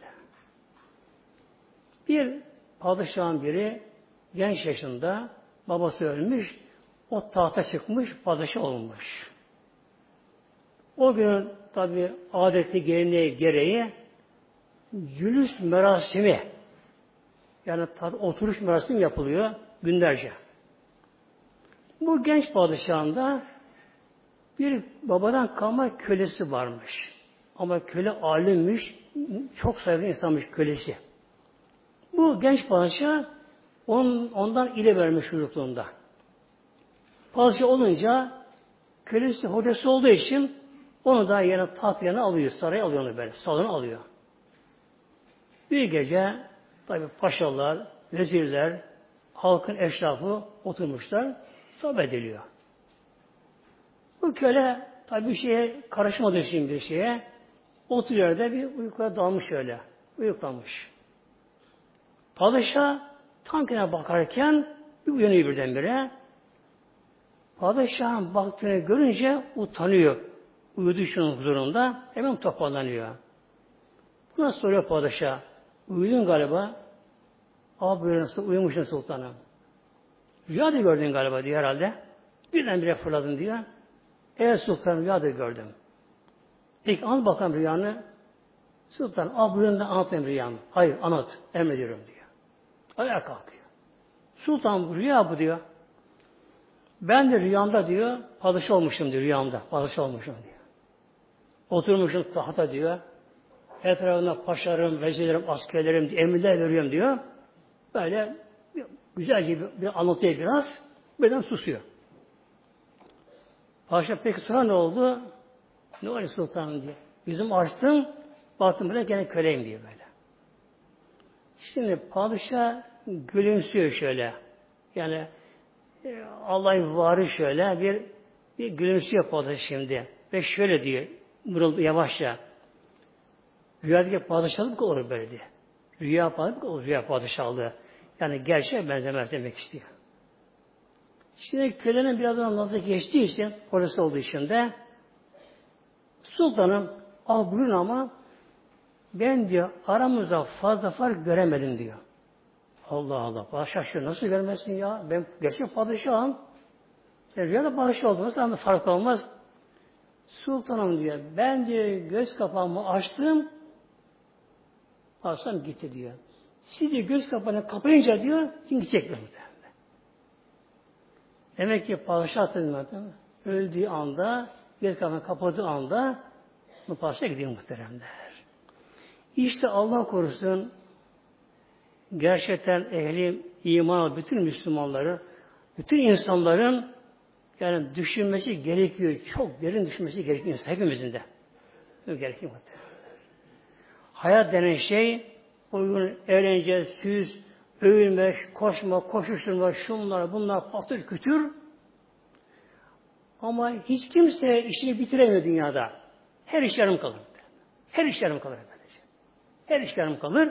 Bir padişahın biri genç yaşında babası ölmüş, o tahta çıkmış, padişah olmuş. O gün tabi adeti geleneği gereği cülüs merasimi, yani oturuş merasimi yapılıyor günlerce. Bu genç padişahın da bir babadan kalma kölesi varmış. Ama köle alimmiş, çok saygın insanmış kölesi. Bu genç padişah on, ondan ile vermiş çocukluğunda. Padişah olunca kölesi hocası olduğu için onu da yerine taht yerine alıyor, saraya alıyor onu böyle, salona alıyor. Bir gece tabi paşalar, vezirler, halkın eşrafı oturmuşlar, sohbet ediliyor. Bu köle tabi bir şeye karışmadığı için bir şeye oturuyor yerde bir uykuya dalmış öyle. Uyuklamış. Padişah tam kendine bakarken bir uyanıyor birdenbire. Padişahın baktığını görünce utanıyor. Uyuduğu için huzurunda hemen toparlanıyor. Buna soruyor padişah. Uyudun galiba. Abi buyurun, uyumuşsun sultanım. Rüya da gördün galiba diyor herhalde. Birdenbire fırladın diyor. Evet sultanım, rüya da gördüm. Peki anlat bakalım rüyanı. Sultan, abi buyurun da anlatmayayım rüyamı. Hayır anlat, emrediyorum diyor. Ayağa kalkıyor. Sultan rüya bu diyor. Ben de rüyamda diyor, padişah olmuşum diyor rüyamda. Padişah olmuşum diyor. Oturmuşum tahta diyor. Etrafında paşalarım, vezirlerim, askerlerim, emirler veriyorum diyor. Böyle güzelce bir, bir anlatıyor biraz. Birden susuyor. Paşa peki sonra ne oldu? Ne oldu sultanım diye. Yüzüm açtım, baktım böyle gene köleyim diyor böyle. Şimdi padişah gülümsüyor şöyle. Yani Allah'ın varı şöyle bir Bir gülümsüyor padişah şimdi. Ve şöyle diyor, mırıldı yavaşça. Rüyadaki padişahlık olur böyle diye. Rüya padişahlık olur, rüya padişahlığı. Yani gerçeğe benzemez demek istiyor. Şimdi kölenin birazdan nazı geçtiği için, polis olduğu için de sultanım, al buyurun ama ben diyor aramızda fazla fark göremedim diyor. Allah Allah. Padişah şu nasıl görmezsin ya? Ben gerçek padişahım. Sen rüyada padişah olduğunda sana fark olmaz. Sultanım diyor. Ben diyor göz kapağımı açtım. Aslan gitti diyor. Siz de göz kapağını kapayınca diyor gidecek mi? Demek ki padişah öldüğü anda göz kapağını kapadığı anda bu padişah gidiyor muhteremler. İşte Allah korusun gerçekten ehli iman bütün Müslümanları, bütün insanların yani düşünmesi gerekiyor. Çok derin düşünmesi gerekiyor. Hepimizin de. Gerekiyor. Hayat denen şey oyun, eğlence, süs, övülme, koşma, koşuşturma, şunlar, bunlar, patır kütür. Ama hiç kimse işini bitiremiyor dünyada. Her iş yarım kalır. Her iş yarım kalır. Her iş yarım kalır.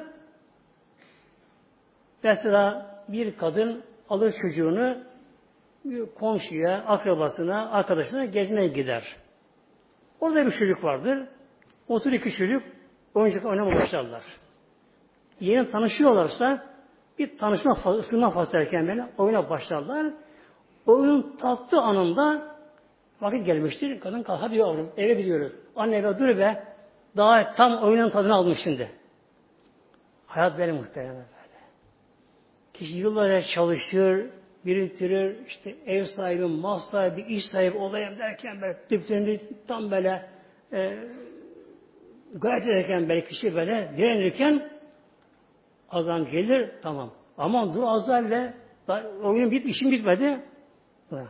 Mesela bir kadın alır çocuğunu bir komşuya, akrabasına, arkadaşına gezmeye gider. Orada bir çocuk vardır. Otur iki çocuk oyuncak oynamaya başlarlar. Yeni tanışıyorlarsa bir tanışma fazla, ısınma fazla derken böyle oyuna başlarlar. Oyunun tatlı anında vakit gelmiştir. Kadın kalk hadi yavrum eve gidiyoruz. Anne eve dur be. Daha tam oyunun tadını almış şimdi. Hayat böyle muhtemelen böyle. Kişi yıllarca çalışır, biriktirir, işte ev sahibi, mal sahibi, iş sahibi olayım derken böyle diplerini tam böyle e, gayret ederken böyle kişi böyle direnirken azam gelir, tamam. Aman dur azarla oyun bit, işim bitmedi. Böyle.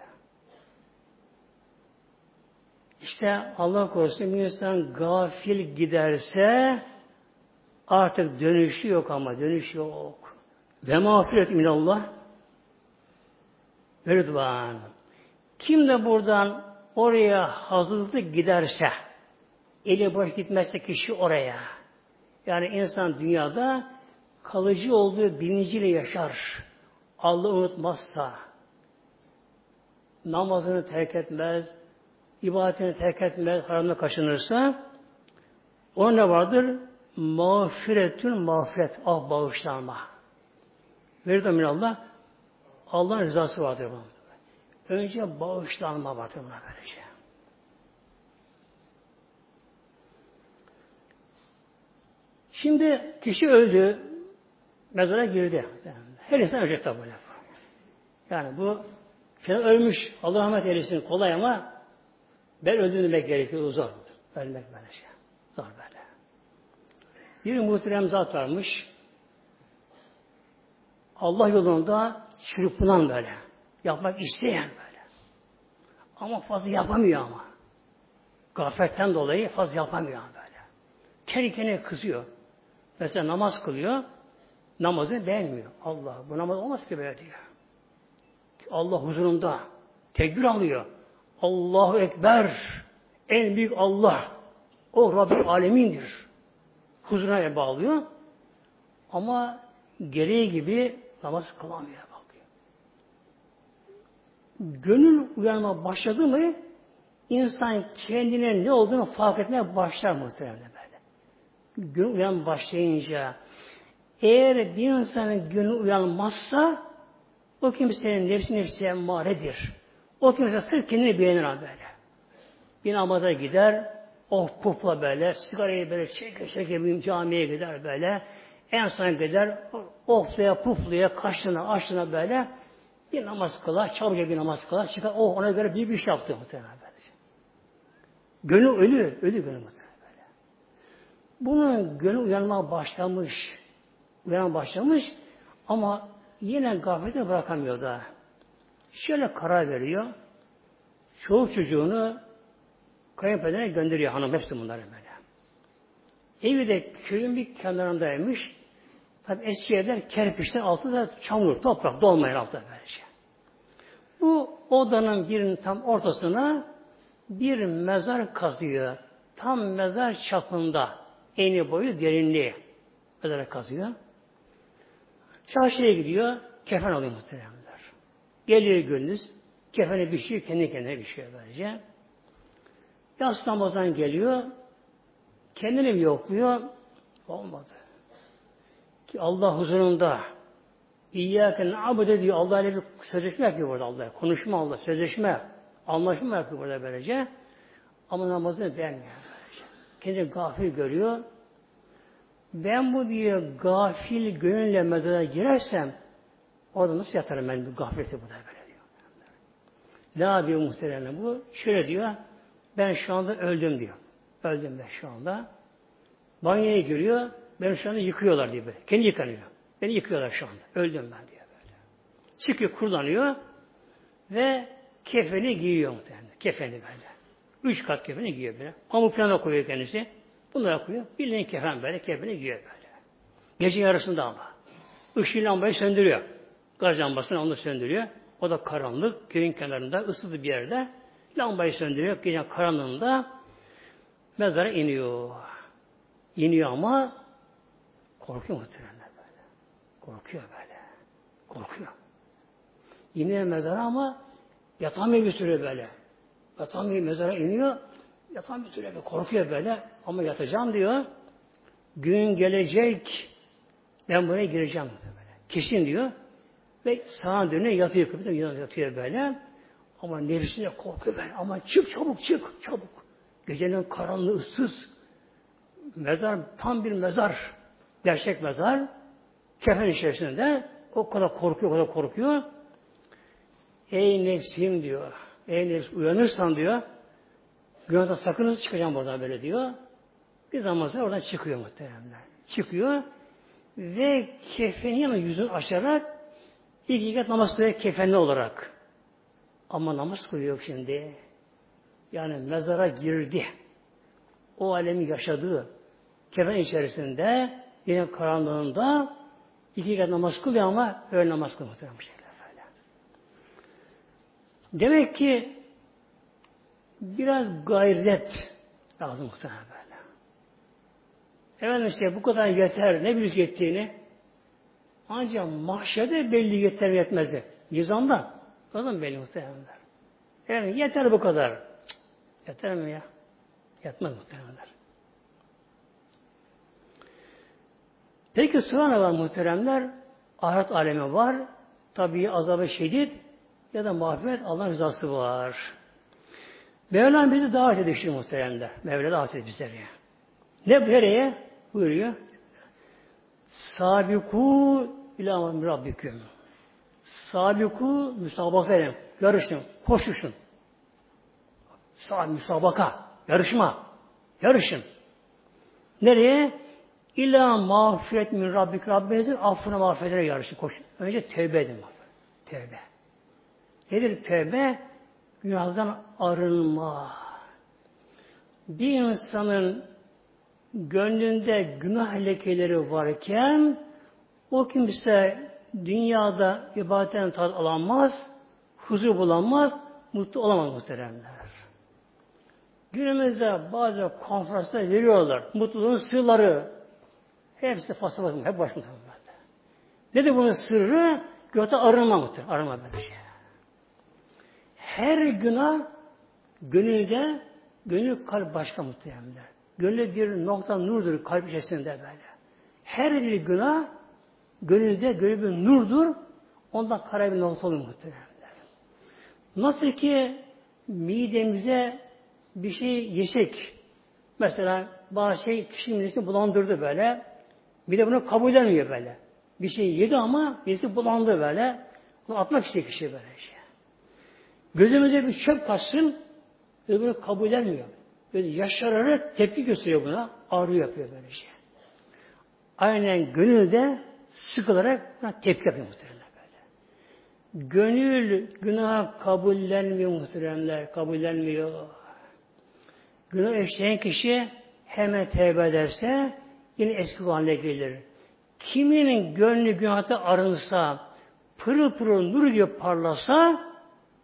İşte Allah korusun bir insan gafil giderse artık dönüşü yok ama dönüş yok. Ve mağfiret minallah ve rıdvan. Kim de buradan oraya hazırlıklı giderse, eli boş gitmezse kişi oraya. Yani insan dünyada kalıcı olduğu bilinciyle yaşar. Allah'ı unutmazsa, namazını terk etmez, ibadetini terk etmez, haramda kaçınırsa, ona ne vardır? Mağfiretün mağfiret, ah bağışlanma. Verir minallah, Allah'ın rızası vardır. Önce bağışlanma vardır buna böylece. Şimdi kişi öldü, mezara girdi. Her insan ölecek tabi böyle. Yani bu şimdi ölmüş, Allah rahmet eylesin kolay ama ben öldüm demek gerekiyor, zor. Ölmek böyle şey. Zor böyle. Bir muhterem zat varmış. Allah yolunda çırpınan böyle. Yapmak isteyen böyle. Ama fazla yapamıyor ama. Gafletten dolayı fazla yapamıyor böyle. Kendi kendine kızıyor. Mesela namaz kılıyor. Namazını beğenmiyor. Allah bu namaz olmaz ki böyle diyor. Allah huzurunda tekbir alıyor. Allahu Ekber. En büyük Allah. O Rabbül Alemin'dir. Huzuruna bağlıyor. Ama gereği gibi namaz kılamıyor. Bakıyor. Gönül uyanma başladı mı insan kendine ne olduğunu fark etmeye başlar muhtemelen böyle. Gönül uyanma başlayınca eğer bir insanın gönlü uyanmazsa o kimsenin nefsi nefsi emmaredir. O kimse sırf kendini beğenir böyle. Bir namaza gider, of pufla böyle, sigarayı böyle çeke çeke bir camiye gider böyle. En son gider, oflaya puflaya, kaşına, aşına böyle bir namaz kılar, çabucak bir namaz kılar, çıkar, oh ona göre büyük bir iş yaptı muhtemelen böyle. Gönül ölü, ölü gönül muhtemelen böyle. Bunun gönül uyanmaya başlamış, uyanmaya başlamış ama yine gaflete bırakamıyor da. Şöyle karar veriyor, çoğu çocuğunu kayınpederine gönderiyor hanım, hepsi bunları böyle. Evi de köyün bir kenarındaymış. Tabi eski evler kerpiçten altı da çamur, toprak dolmayan altı böylece. Bu odanın birinin tam ortasına bir mezar kazıyor. Tam mezar çapında. Eni boyu derinliği. Mezara kazıyor. Çarşıya gidiyor. Kefen alıyor muhteremler. Geliyor gündüz. Kefeni biçiyor. Kendi kendine biçiyor böylece. Yas namazdan geliyor. Kendini bir yokluyor. Olmadı. Ki Allah huzurunda İyyâke na'budu diyor. Allah ile bir sözleşme yapıyor burada Allah. Konuşma Allah. Sözleşme. Anlaşma yapıyor burada böylece. Ama namazını beğenmiyor böylece. Kendini gafil görüyor. Ben bu diye gafil gönülle mezara girersem orada nasıl yatarım ben bu gafleti burada böyle diyor. Ne yapıyor muhtemelen bu? Şöyle diyor. Ben şu anda öldüm diyor. Öldüm ben şu anda. Banyoya giriyor. Beni şu anda yıkıyorlar diyor böyle. Kendi yıkanıyor. Beni yıkıyorlar şu anda. Öldüm ben diyor böyle. Çıkıyor, kullanıyor ve kefeni giyiyor muhtemelen. Kefeni böyle. Üç kat kefeni giyiyor böyle. Pamuk falan koyuyor kendisi. Bunları koyuyor. Bildiğin kefen böyle. Kefeni giyiyor böyle. Gece yarısında ama. Işığı lambayı söndürüyor. Gaz lambasını onu söndürüyor. O da karanlık. Köyün kenarında ıssız bir yerde. Lambayı söndürüyor. Gece karanlığında mezara iniyor. İniyor ama korkuyor muhtemelen böyle. Korkuyor böyle. Korkuyor. İniyor mezara ama yatamıyor bir süre böyle. Yatamıyor mezara iniyor. Yatan bir süre böyle. Korkuyor böyle. Ama yatacağım diyor. Gün gelecek ben buraya gireceğim böyle. Kesin diyor. Ve sağa dönüyor yatıyor. Yatıyor böyle. Ama nefsine korkuyor böyle. Ama çık çabuk çık çabuk. Gecenin karanlığı ıssız. Mezar tam bir mezar. Gerçek mezar. Kefen içerisinde o kadar korkuyor, o kadar korkuyor. Ey nefsim diyor. Ey nefs uyanırsan diyor. Günahda sakınız çıkacağım buradan böyle diyor. Bir zaman sonra oradan çıkıyor muhtemelen. Çıkıyor ve kefeni yanı yüzünü açarak İki kat namaz kılıyor kefenli olarak. Ama namaz kılıyor şimdi. Yani mezara girdi. O alemi yaşadığı kefen içerisinde yine karanlığında iki kat namaz kılıyor ama öyle namaz kılıyor muhtemelen şeyler böyle. Demek ki biraz gayret lazım muhtemelen böyle. Efendim işte bu kadar yeter. Ne biliriz yettiğini? Ancak mahşerde belli yeter yetmezdi. Nizamda. O zaman belli muhtemelen. Yani yeter bu kadar. Cık, yeter mi ya? Yetmez muhtemelen. Peki sonra ne var muhteremler? Ahiret alemi var. Tabii azabı şiddet ya da mağfiret Allah'ın rızası var. Mevlam bizi davet ediyor işte muhteremler. Mevla davet ediyor bizleri. Ne nereye? Buyuruyor. Sabiku ilâ rabbiküm. Sabiku müsabaka edin. Yarışın. Koşuşun. Sab müsabaka. Yarışma. Yarışın. Nereye? İlâ mağfiret min rabbik. Rabbinizin affına mağfiretine yarışın. Koşun. Önce tevbe edin. Tevbe. Nedir tevbe? Günahdan arınma. Bir insanın gönlünde günah lekeleri varken o kimse dünyada ibadetten tat alamaz, huzur bulamaz, mutlu olamaz muhteremler. Günümüzde bazı konferanslar veriyorlar. Mutluluğun sırları. Hepsi fasıl başında. Hep başında. Nedir bunun sırrı? Gökte arınma muhterem. Arınma böyle şey. Her günah gönülde, gönül kalp başka muhteremler. Gönlü bir nokta nurdur kalp içerisinde böyle. Her bir günah gönülde gönlü bir nurdur. Ondan kara bir nokta olur muhtemelen. Nasıl ki midemize bir şey yesek, mesela bazı şey kişinin midesini bulandırdı böyle, bir de bunu kabul edemiyor böyle. Bir şey yedi ama midesi bulandı böyle, bunu atmak istiyor kişi böyle şey. Gözümüze bir çöp kaçsın, ve bunu kabul edemiyor. Böyle yaşararak tepki gösteriyor buna. Ağrı yapıyor böyle şey. Aynen gönülde sıkılarak buna tepki yapıyor muhteremler böyle. Gönül günah kabullenmiyor muhteremler. Kabullenmiyor. Günah işleyen kişi hemen tevbe ederse yine eski haline gelir. Kiminin gönlü günahta arınsa, pırıl pırıl nur gibi parlasa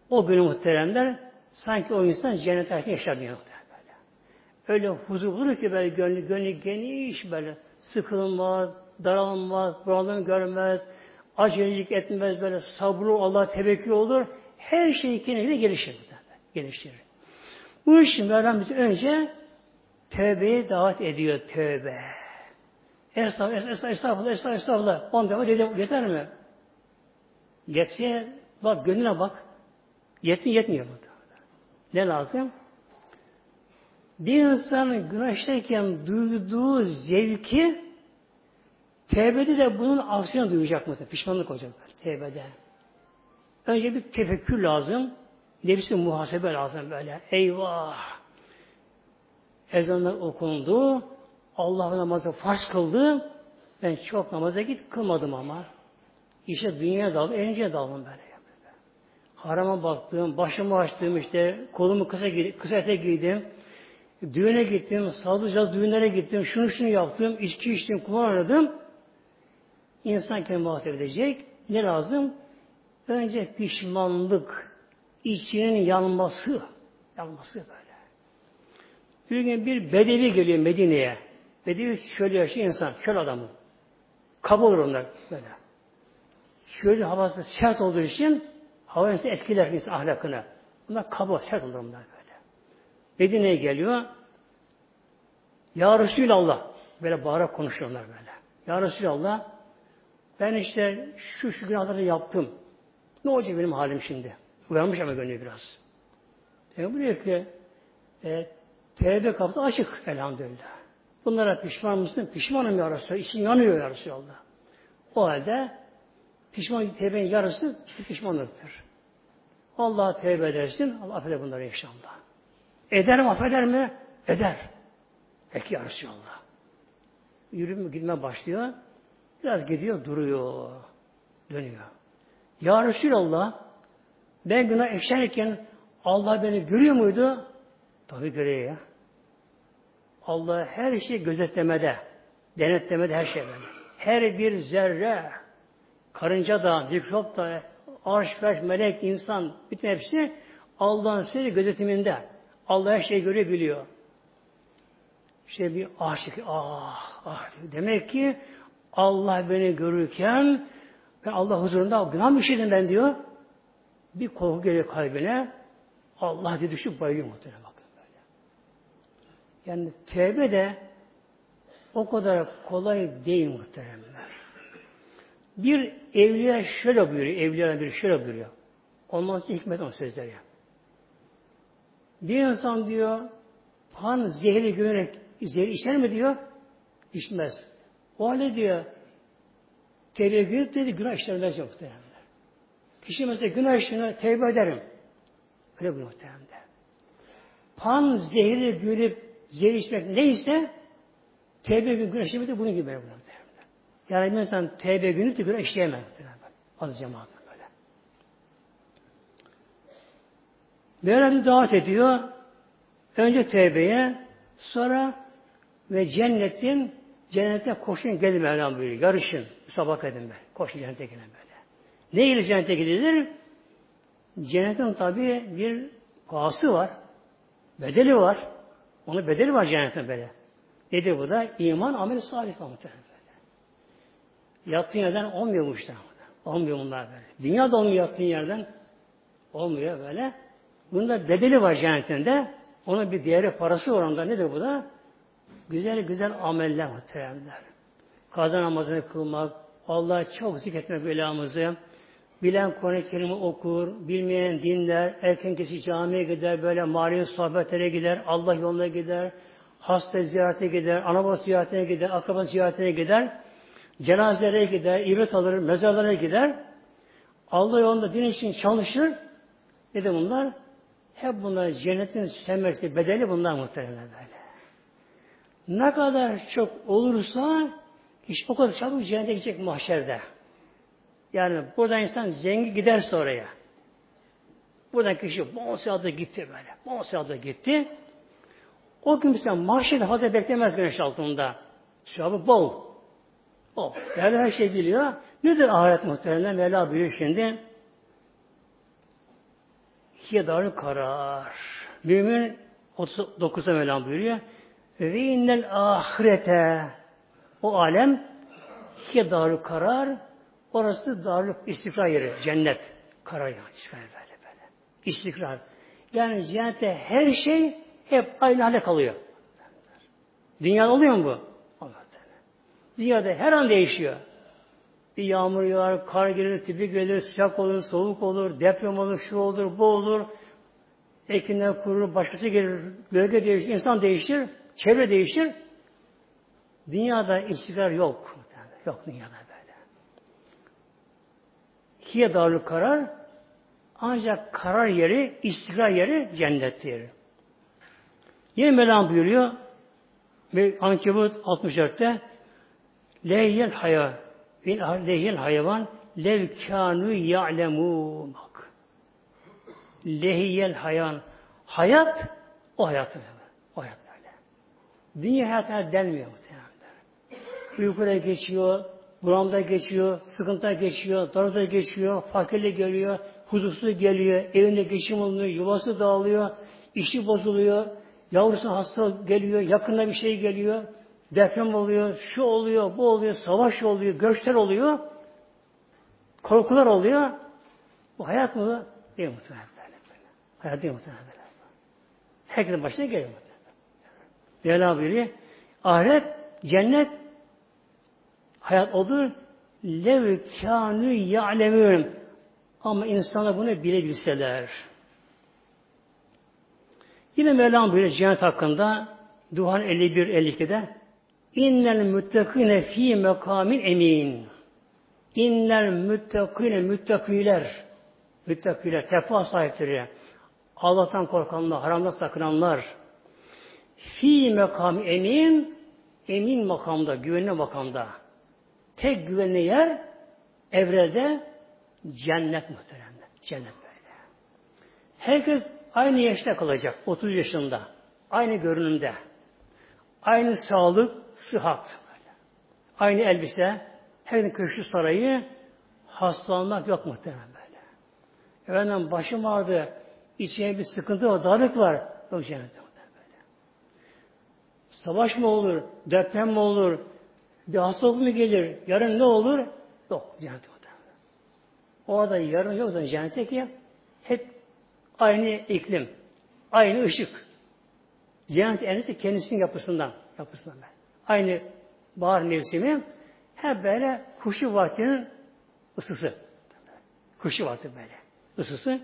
O günü muhteremler sanki o insan cennete yaşar diyor. Böyle. Öyle huzur bulur ki böyle gönlü, gönlü geniş böyle sıkılmaz, daralmaz, buralarını görmez, acelelik etmez, böyle sabrı Allah'a tevekkül olur. Her şey kendine gelişir. Gelişir. Bu için Mevlam bizi önce tövbeye davet ediyor. Tövbe. Estağfurullah, estağfurullah, estağfurullah, estağfurullah, estağfurullah. On defa dedim, yeter mi? Yetse, bak gönlüne bak. Yetin yetmiyor mu? Ne lazım? Bir insan günah işlerken duyduğu zevki tevbede de bunun aksine duyacak mı? Pişmanlık olacak. Tevbede. Önce bir tefekkür lazım. Nefsi muhasebe lazım böyle. Eyvah! Ezanlar okundu. Allah namazı farz kıldı. Ben çok namaza git kılmadım ama. İşte dünyaya daldım, eğlenceye daldım böyle. Harama baktım, başımı açtım işte, kolumu kısa, kısa etek giydim. Düğüne gittim, sazlıca düğünlere gittim, şunu şunu yaptım, içki içtim, kumar oynadım. İnsan kendini muhasebe edecek. Ne lazım? Önce pişmanlık, içinin yanması. Yanması böyle. Bir gün bir bedevi geliyor Medine'ye. Bedevi şöyle yaşıyor insan, şöyle adamı. Kaba olur onlar böyle. Şöyle havası sert olduğu için hava insan etkiler insan ahlakını. Bunlar kaba, sert olur bunlar böyle. Medine'ye geliyor. Ya Resulallah. Böyle bağırarak konuşuyorlar böyle. Ya Resulallah, ben işte şu şu günahları yaptım. Ne olacak benim halim şimdi? Uyanmış ama gönlü biraz. Yani bu diyor ki e, tevbe kapısı açık elhamdülillah. Bunlara pişman mısın? Pişmanım ya Resulallah. İçin yanıyor ya Resulallah. O halde pişman tevbenin yarısı pişmanlıktır. Allah'a tevbe edersin. Allah affeder bunları inşallah. Eder mi affeder mi? Eder. Peki ya Resulallah. Yürüme gitme başlıyor. Biraz gidiyor duruyor. Dönüyor. Ya Resulallah, ben günah işlerken Allah beni görüyor muydu? Tabii görüyor ya. Allah her şeyi gözetlemede, denetlemede her şey böyle. Her bir zerre, karınca da, mikrop da, arş, ferş, melek, insan, bütün hepsi Allah'ın sürekli gözetiminde. Allah her şeyi görüyor, biliyor. İşte bir aşık, ah, ah. Demek ki Allah beni görürken ben Allah huzurunda günah mı işledim ben diyor. Bir korku geliyor kalbine. Allah diye düşüp bayılıyor muhtemelen bakın böyle. Yani tevbe de o kadar kolay değil muhteremler. Bir evliya şöyle buyuruyor, evliya bir şöyle buyuruyor. Ondan sonra hikmet o sözleri. Bir insan diyor, han zehri görerek zehri içer mi diyor? İçmez. O halde diyor, tevbe günü dedi, günah işlemez yok muhteremler. Kişi mesela günah işlerine tevbe ederim. Öyle bu muhteremler. Pan zehri görüp zehri içmek neyse tevbe günü günah işlemedi bunun gibi böyle muhteremler. Yani bir insan tevbe günü de günah işleyemez muhteremler. Az cemaat böyle. Böyle bir davet ediyor. Önce tevbeye, sonra ve cennetin cennete koşun gelin Mevlam buyuruyor. Yarışın, müsabak edin be. Koşun cennete gelin böyle. Ne ile cennete gidilir? Cennetin tabi bir pahası var. Bedeli var. Onun bedeli var cennetin böyle. Nedir bu da? İman, amel-i salih var muhtemelen böyle. Yattığın yerden olmuyor bu işte. Olmuyor bunlar böyle. Dünya da olmuyor yattığın yerden. Olmuyor böyle. Bunun da bedeli var cennetinde. Onun bir değeri, parası var onda. Nedir bu da? Güzel güzel ameller muhteremler. Kaza namazını kılmak, Allah'a çok zikretmek belamızı, bilen Kur'an-ı Kerim'i okur, bilmeyen dinler, erken kesi camiye gider, böyle manevi sohbetlere gider, Allah yoluna gider, hasta ziyarete gider, ana baba ziyaretine gider, akraba ziyaretine gider, cenazelere gider, ibret alır, mezarlara gider, Allah yolunda din için çalışır. Ne de bunlar? Hep bunlar cennetin semersi, bedeli bunlar muhtemelen böyle. Ne kadar çok olursa iş o kadar çabuk cennete gidecek mahşerde. Yani burada insan zengin giderse oraya. Buradan kişi bol saatte gitti böyle. Bol saatte gitti. O gün mesela mahşerde fazla beklemez güneş altında. Şuabı bol. Bol. Yani her şey biliyor. Nedir ahiret muhtemelen? Mevla buyuruyor şimdi. Hiye darül karar. Mümin otuz dokuzda Mevlam buyuruyor. Ve innel ahirete. O alem hiye darül karar. Orası darül istikrar yeri. Cennet. Karar yani. İstikrar böyle böyle. İstikrar. Yani cennette her şey hep aynı hale kalıyor. Dünyada oluyor mu bu? Olmaz. Dünyada her an değişiyor. Bir yağmur yağar, kar gelir, tipi gelir, sıcak olur, soğuk olur, deprem olur, şu olur, bu olur. Ekinler kurulur, başkası gelir, bölge değişir, insan değişir, çevre değişir. Dünyada istikrar yok. Yok dünyada böyle. Hiye darül karar, ancak karar yeri, istikrar yeri cennettir. Yine Mevlam buyuruyor, ve Ankebut altmış dörtte Lehyel haya Lehyel hayvan lev kânû ya'lemûn. Bak. Lehyel hayvan. Hayat o hayat. O hayat böyle. Dünya hayatına denmiyor muhtemelen. Uykuda geçiyor, buramda geçiyor, sıkıntıda geçiyor, darda geçiyor, fakirlik geliyor, huzursuz geliyor, evinde geçim oluyor, yuvası dağılıyor, işi bozuluyor, yavrusu hasta geliyor, yakında bir şey geliyor, deprem oluyor, şu oluyor, bu oluyor, savaş oluyor, göçler oluyor, korkular oluyor. Bu hayat mı? Değil muhtemelen böyle. Hayat değil muhtemelen böyle. Herkesin başına geliyor muhtemelen. Mevla buyuruyor, ahiret, cennet, hayat odur. Lev kânû ya'lemûn. Ama insanlar bunu bilebilseler. Yine Mevlam buyuruyor cennet hakkında Duhan elli bir elli iki'de İnnel müttekîne fî mekâmin emin. İnnel müttekîne müttekîler müttekîler, tekva sahipleri, Allah'tan korkanlar, haramdan sakınanlar fî mekâmin emin, emin makamda, güvenli makamda. Tek güvenli yer evrede cennet muhteremler. Cennet böyle. Herkes aynı yaşta kalacak. otuz yaşında. Aynı görünümde. Aynı sağlık, sıhhat. Böyle. Aynı elbise. Herkesin köşkü sarayı. Hastalanmak yok muhtemelen böyle. Efendim başım ağrıdı. İçine bir sıkıntı var, darlık var. Yok cennette muhtemelen böyle. Savaş mı olur? Deprem mi olur? Bir hastalık mı gelir? Yarın ne olur? Yok cennette muhtemelen. Orada yarın yok zaten cennette ki hep aynı iklim, aynı ışık. Cennet endisi kendisinin yapısından, yapısından böyle. Aynı bahar mevsimi hep böyle kuşu vaktinin ısısı. Kuşu vakti böyle. Isısı.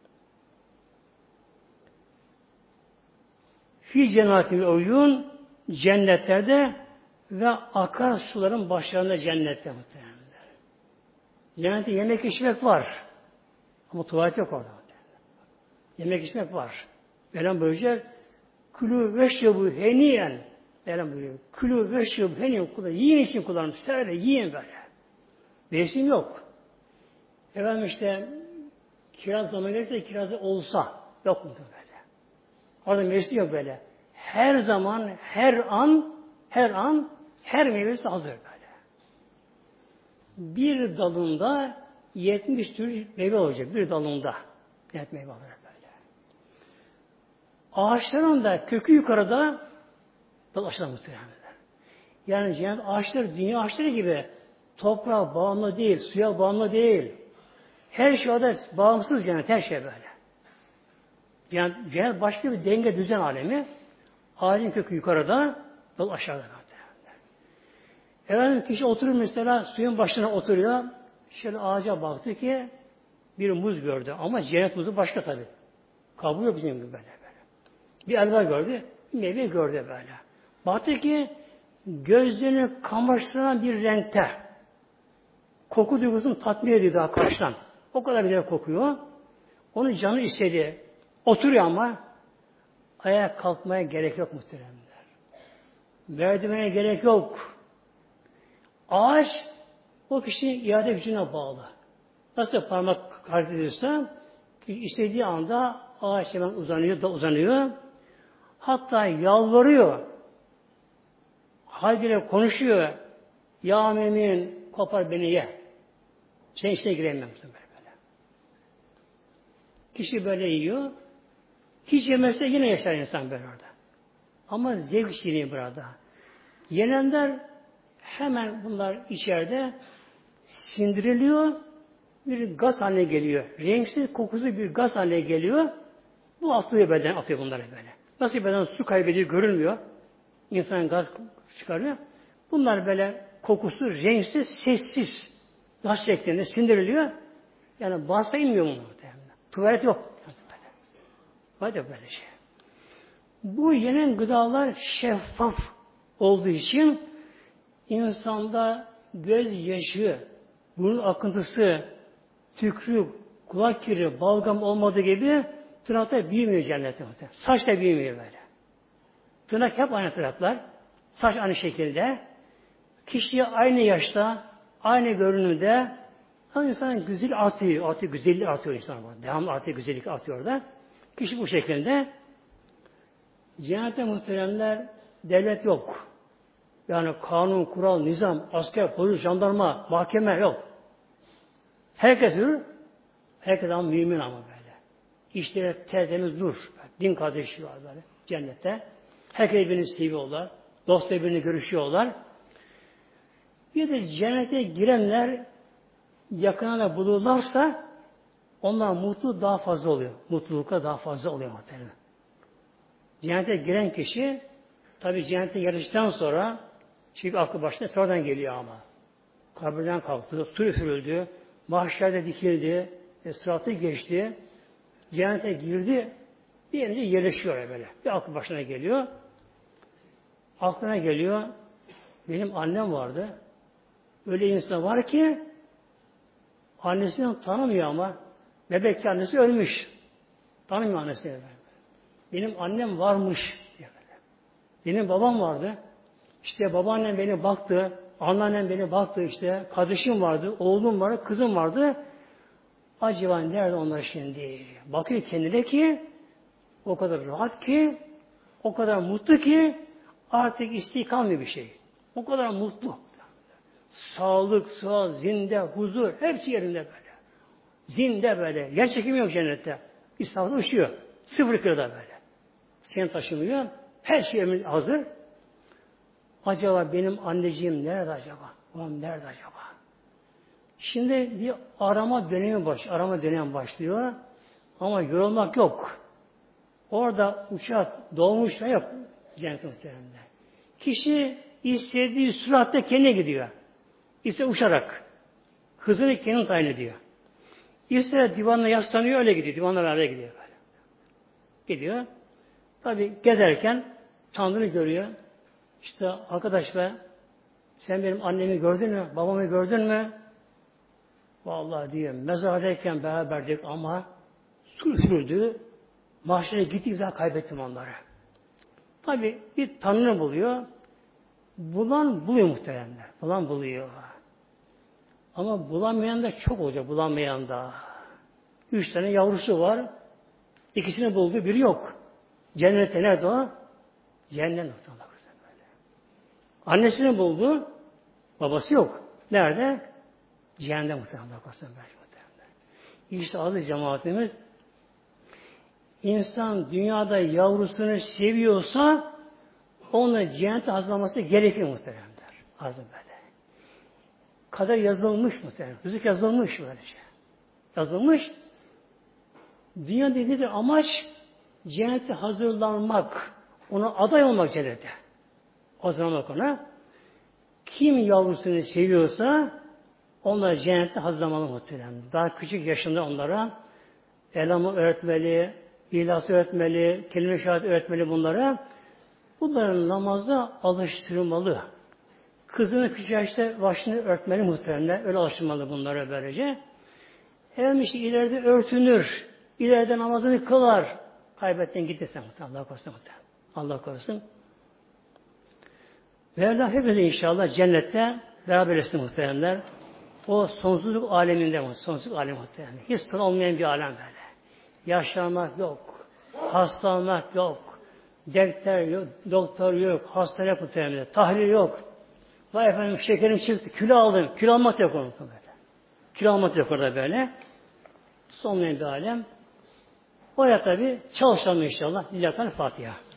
Fi cennetin uyun cennetlerde ve akar suların başlarında cennette muhtemelen. Cennette yemek içmek var. Ama tuvalet yok orada. Yemek içmek var. Mevlam buyuracak külü veşrebu heniyen Mevlam buyuruyor. Külü veşrebu heniyen kullanın. Yiyin için kullanın. Söyle yiyin böyle. Mevsim yok. Efendim işte kiraz zamanı gelirse kirazı olsa yok mu böyle. Orada mevsim yok böyle. Her zaman, her an, her an, her meyvesi hazır böyle. Bir dalında yetmiş tür meyve olacak. Bir dalında. Yetmiş meyve olacak böyle. Ağaçların da kökü yukarıda dal aşağıda muhtemelen. Yani cennet ağaçları, dünya ağaçları gibi toprağa bağımlı değil, suya bağımlı değil. Her şey orada bağımsız cennet, her şey böyle. Yani cennet başka bir denge, düzen alemi. Ağacın kökü yukarıda, dal aşağıda. Efendim kişi oturur mesela, suyun başına oturuyor. Şöyle ağaca baktı ki bir muz gördü. Ama cennet muzu başka tabii. Kabuğu yok bizim gibi böyle böyle. Bir elma gördü, bir meyve gördü böyle. Baktı ki gözlerini kamaştıran bir renkte. Koku duygusunu tatmin ediyor daha karşıdan. O kadar güzel kokuyor. Onun canı istedi. Oturuyor ama ayağa kalkmaya gerek yok muhteremler. Merdivene gerek yok. Ağaç o kişinin irade gücüne bağlı. Nasıl parmak hareket ediyorsa istediği anda ağaç hemen uzanıyor da uzanıyor. Hatta yalvarıyor. Halbuki konuşuyor. Ya mümin kopar beni ye. Sen içine giremem böyle. Kişi böyle yiyor. Hiç yemezse yine yaşar insan böyle orada. Ama zevk şirini burada. Yenenler hemen bunlar içeride sindiriliyor. Bir gaz haline geliyor. Renksiz, kokusu bir gaz haline geliyor. Bu atıyor beden, atıyor bunları böyle. Nasıl beden su kaybediyor, görünmüyor. İnsan gaz çıkarıyor. Bunlar böyle kokusu, renksiz, sessiz gaz şeklinde sindiriliyor. Yani bağırsa inmiyor mu? Tuvalet yok. Var da böyle şey. Bu yenen gıdalar şeffaf olduğu için insanda gözyaşı, burun akıntısı, tükrük, kulak kiri, balgam olmadığı gibi tırnakta büyümüyor cennette. Saç da büyümüyor böyle. Tırnak hep aynı tırnaklar. Saç aynı şekilde. Kişiye aynı yaşta, aynı görünümde ama insan güzel artıyor. Artıyor, güzellik artıyor insan. Devamlı artıyor, güzellik artıyor da. Kişi bu şekilde. Cennette muhteremler devlet yok. Yani kanun, kural, nizam, asker, polis, jandarma, mahkeme yok. Herkes hür, herkes ama mümin ama böyle. İşleri tertemiz dur. Din kardeşliği var böyle cennette. Herkes birbirini seviyorlar. Dost birbirini görüşüyorlar. Bir de cennete girenler yakınına bulurlarsa onlar mutlu daha fazla oluyor. Mutlulukla daha fazla oluyor muhtemelen. Cennete giren kişi tabi cennete yerleştikten sonra çünkü aklı başına sonradan geliyor ama. Kabirden kalktı, su üfürüldü, mahşerde dikildi, e, sıratı geçti, cennete girdi, bir yerince yerleşiyor böyle. Bir aklı başına geliyor. Aklına geliyor, benim annem vardı. Öyle insan var ki annesini tanımıyor ama bebek annesi ölmüş. Tanımıyor annesini. Benim annem varmış. Benim babam vardı. İşte babaannem beni baktı. Anneannem beni baktı işte. Kardeşim vardı. Oğlum vardı. Kızım vardı. Acaba nerede onlar şimdi? Bakıyor kendine ki o kadar rahat ki o kadar mutlu ki artık isteği kalmıyor bir şey. O kadar mutlu. Sağlık, sıhhat, zinde, huzur hepsi yerinde böyle. Zinde böyle. Yer çekimi yok cennette. İslam'da uçuyor. Sıfır kırda böyle. Sen taşınıyor. Her şey hazır. Acaba benim anneciğim nerede acaba? Babam nerede acaba? Şimdi bir arama dönemi baş, arama dönemi başlıyor. Ama yorulmak yok. Orada uçak doğmuş ve yok. Cennet muhteremde. Kişi istediği süratle kendine gidiyor. İşte uçarak. Hızını kendin tayin ediyor. İşte divanla yaslanıyor öyle gidiyor. Divanla beraber gidiyor böyle. Gidiyor. Tabi gezerken Tanrı'nı görüyor. İşte arkadaş be sen benim annemi gördün mü? Babamı gördün mü? Vallahi diyor. Mezardayken beraberdik ama su sürdü. Mahşere gittik daha kaybettim onları. Tabi bir Tanrı buluyor. Bulan buluyor muhteremler. Bulan buluyor. Ama bulamayan da çok olacak. Bulamayan da. Üç tane yavrusu var. İkisini buldu. Biri yok. Cennette nerede o? Cennet. Annesini buldu. Babası yok. Nerede? Cehennem muhtemelen. İşte aziz cemaatimiz insan dünyada yavrusunu seviyorsa onunla cennete hazırlaması gerekiyor muhtemelen. Hazır böyle. Kader yazılmış muhtemelen. Rızık yazılmış böylece. Yazılmış. Dünya dediği amaç cennete hazırlanmak. Ona aday olmak cennete. Hazırlanmak ona. Kim yavrusunu seviyorsa onları cennette hazırlamalı muhtemelen. Daha küçük yaşında onlara Elham'ı öğretmeli, İhlas'ı öğretmeli, kelime-i şehadet öğretmeli bunlara. Bunların namazda alıştırılmalı. Kızını küçük yaşta başını örtmeli muhtemelen. Öyle alıştırmalı bunlara böylece. Hem işte ileride örtünür. İleride namazını kılar. Kaybetten gidersen muhtemelen. Allah korusun muhtemelen. Allah korusun. Mevla hepimiz inşallah cennette beraber etsin muhteremler. O sonsuzluk aleminde mi? Sonsuzluk alemi muhteremler. Hiç sonu olmayan bir alem böyle. Yaşlanmak yok. Hastalanmak yok. Doktor yok. Doktor yok. Hastane yok muhteremler. Tahlil yok. Vay efendim şekerim çıktı. Kilo aldım. Kilo almak yok orada böyle. Kilo almak yok orada böyle. Sonlayan bir alem. Oraya tabi çalışalım inşallah. Lillahi Fatiha.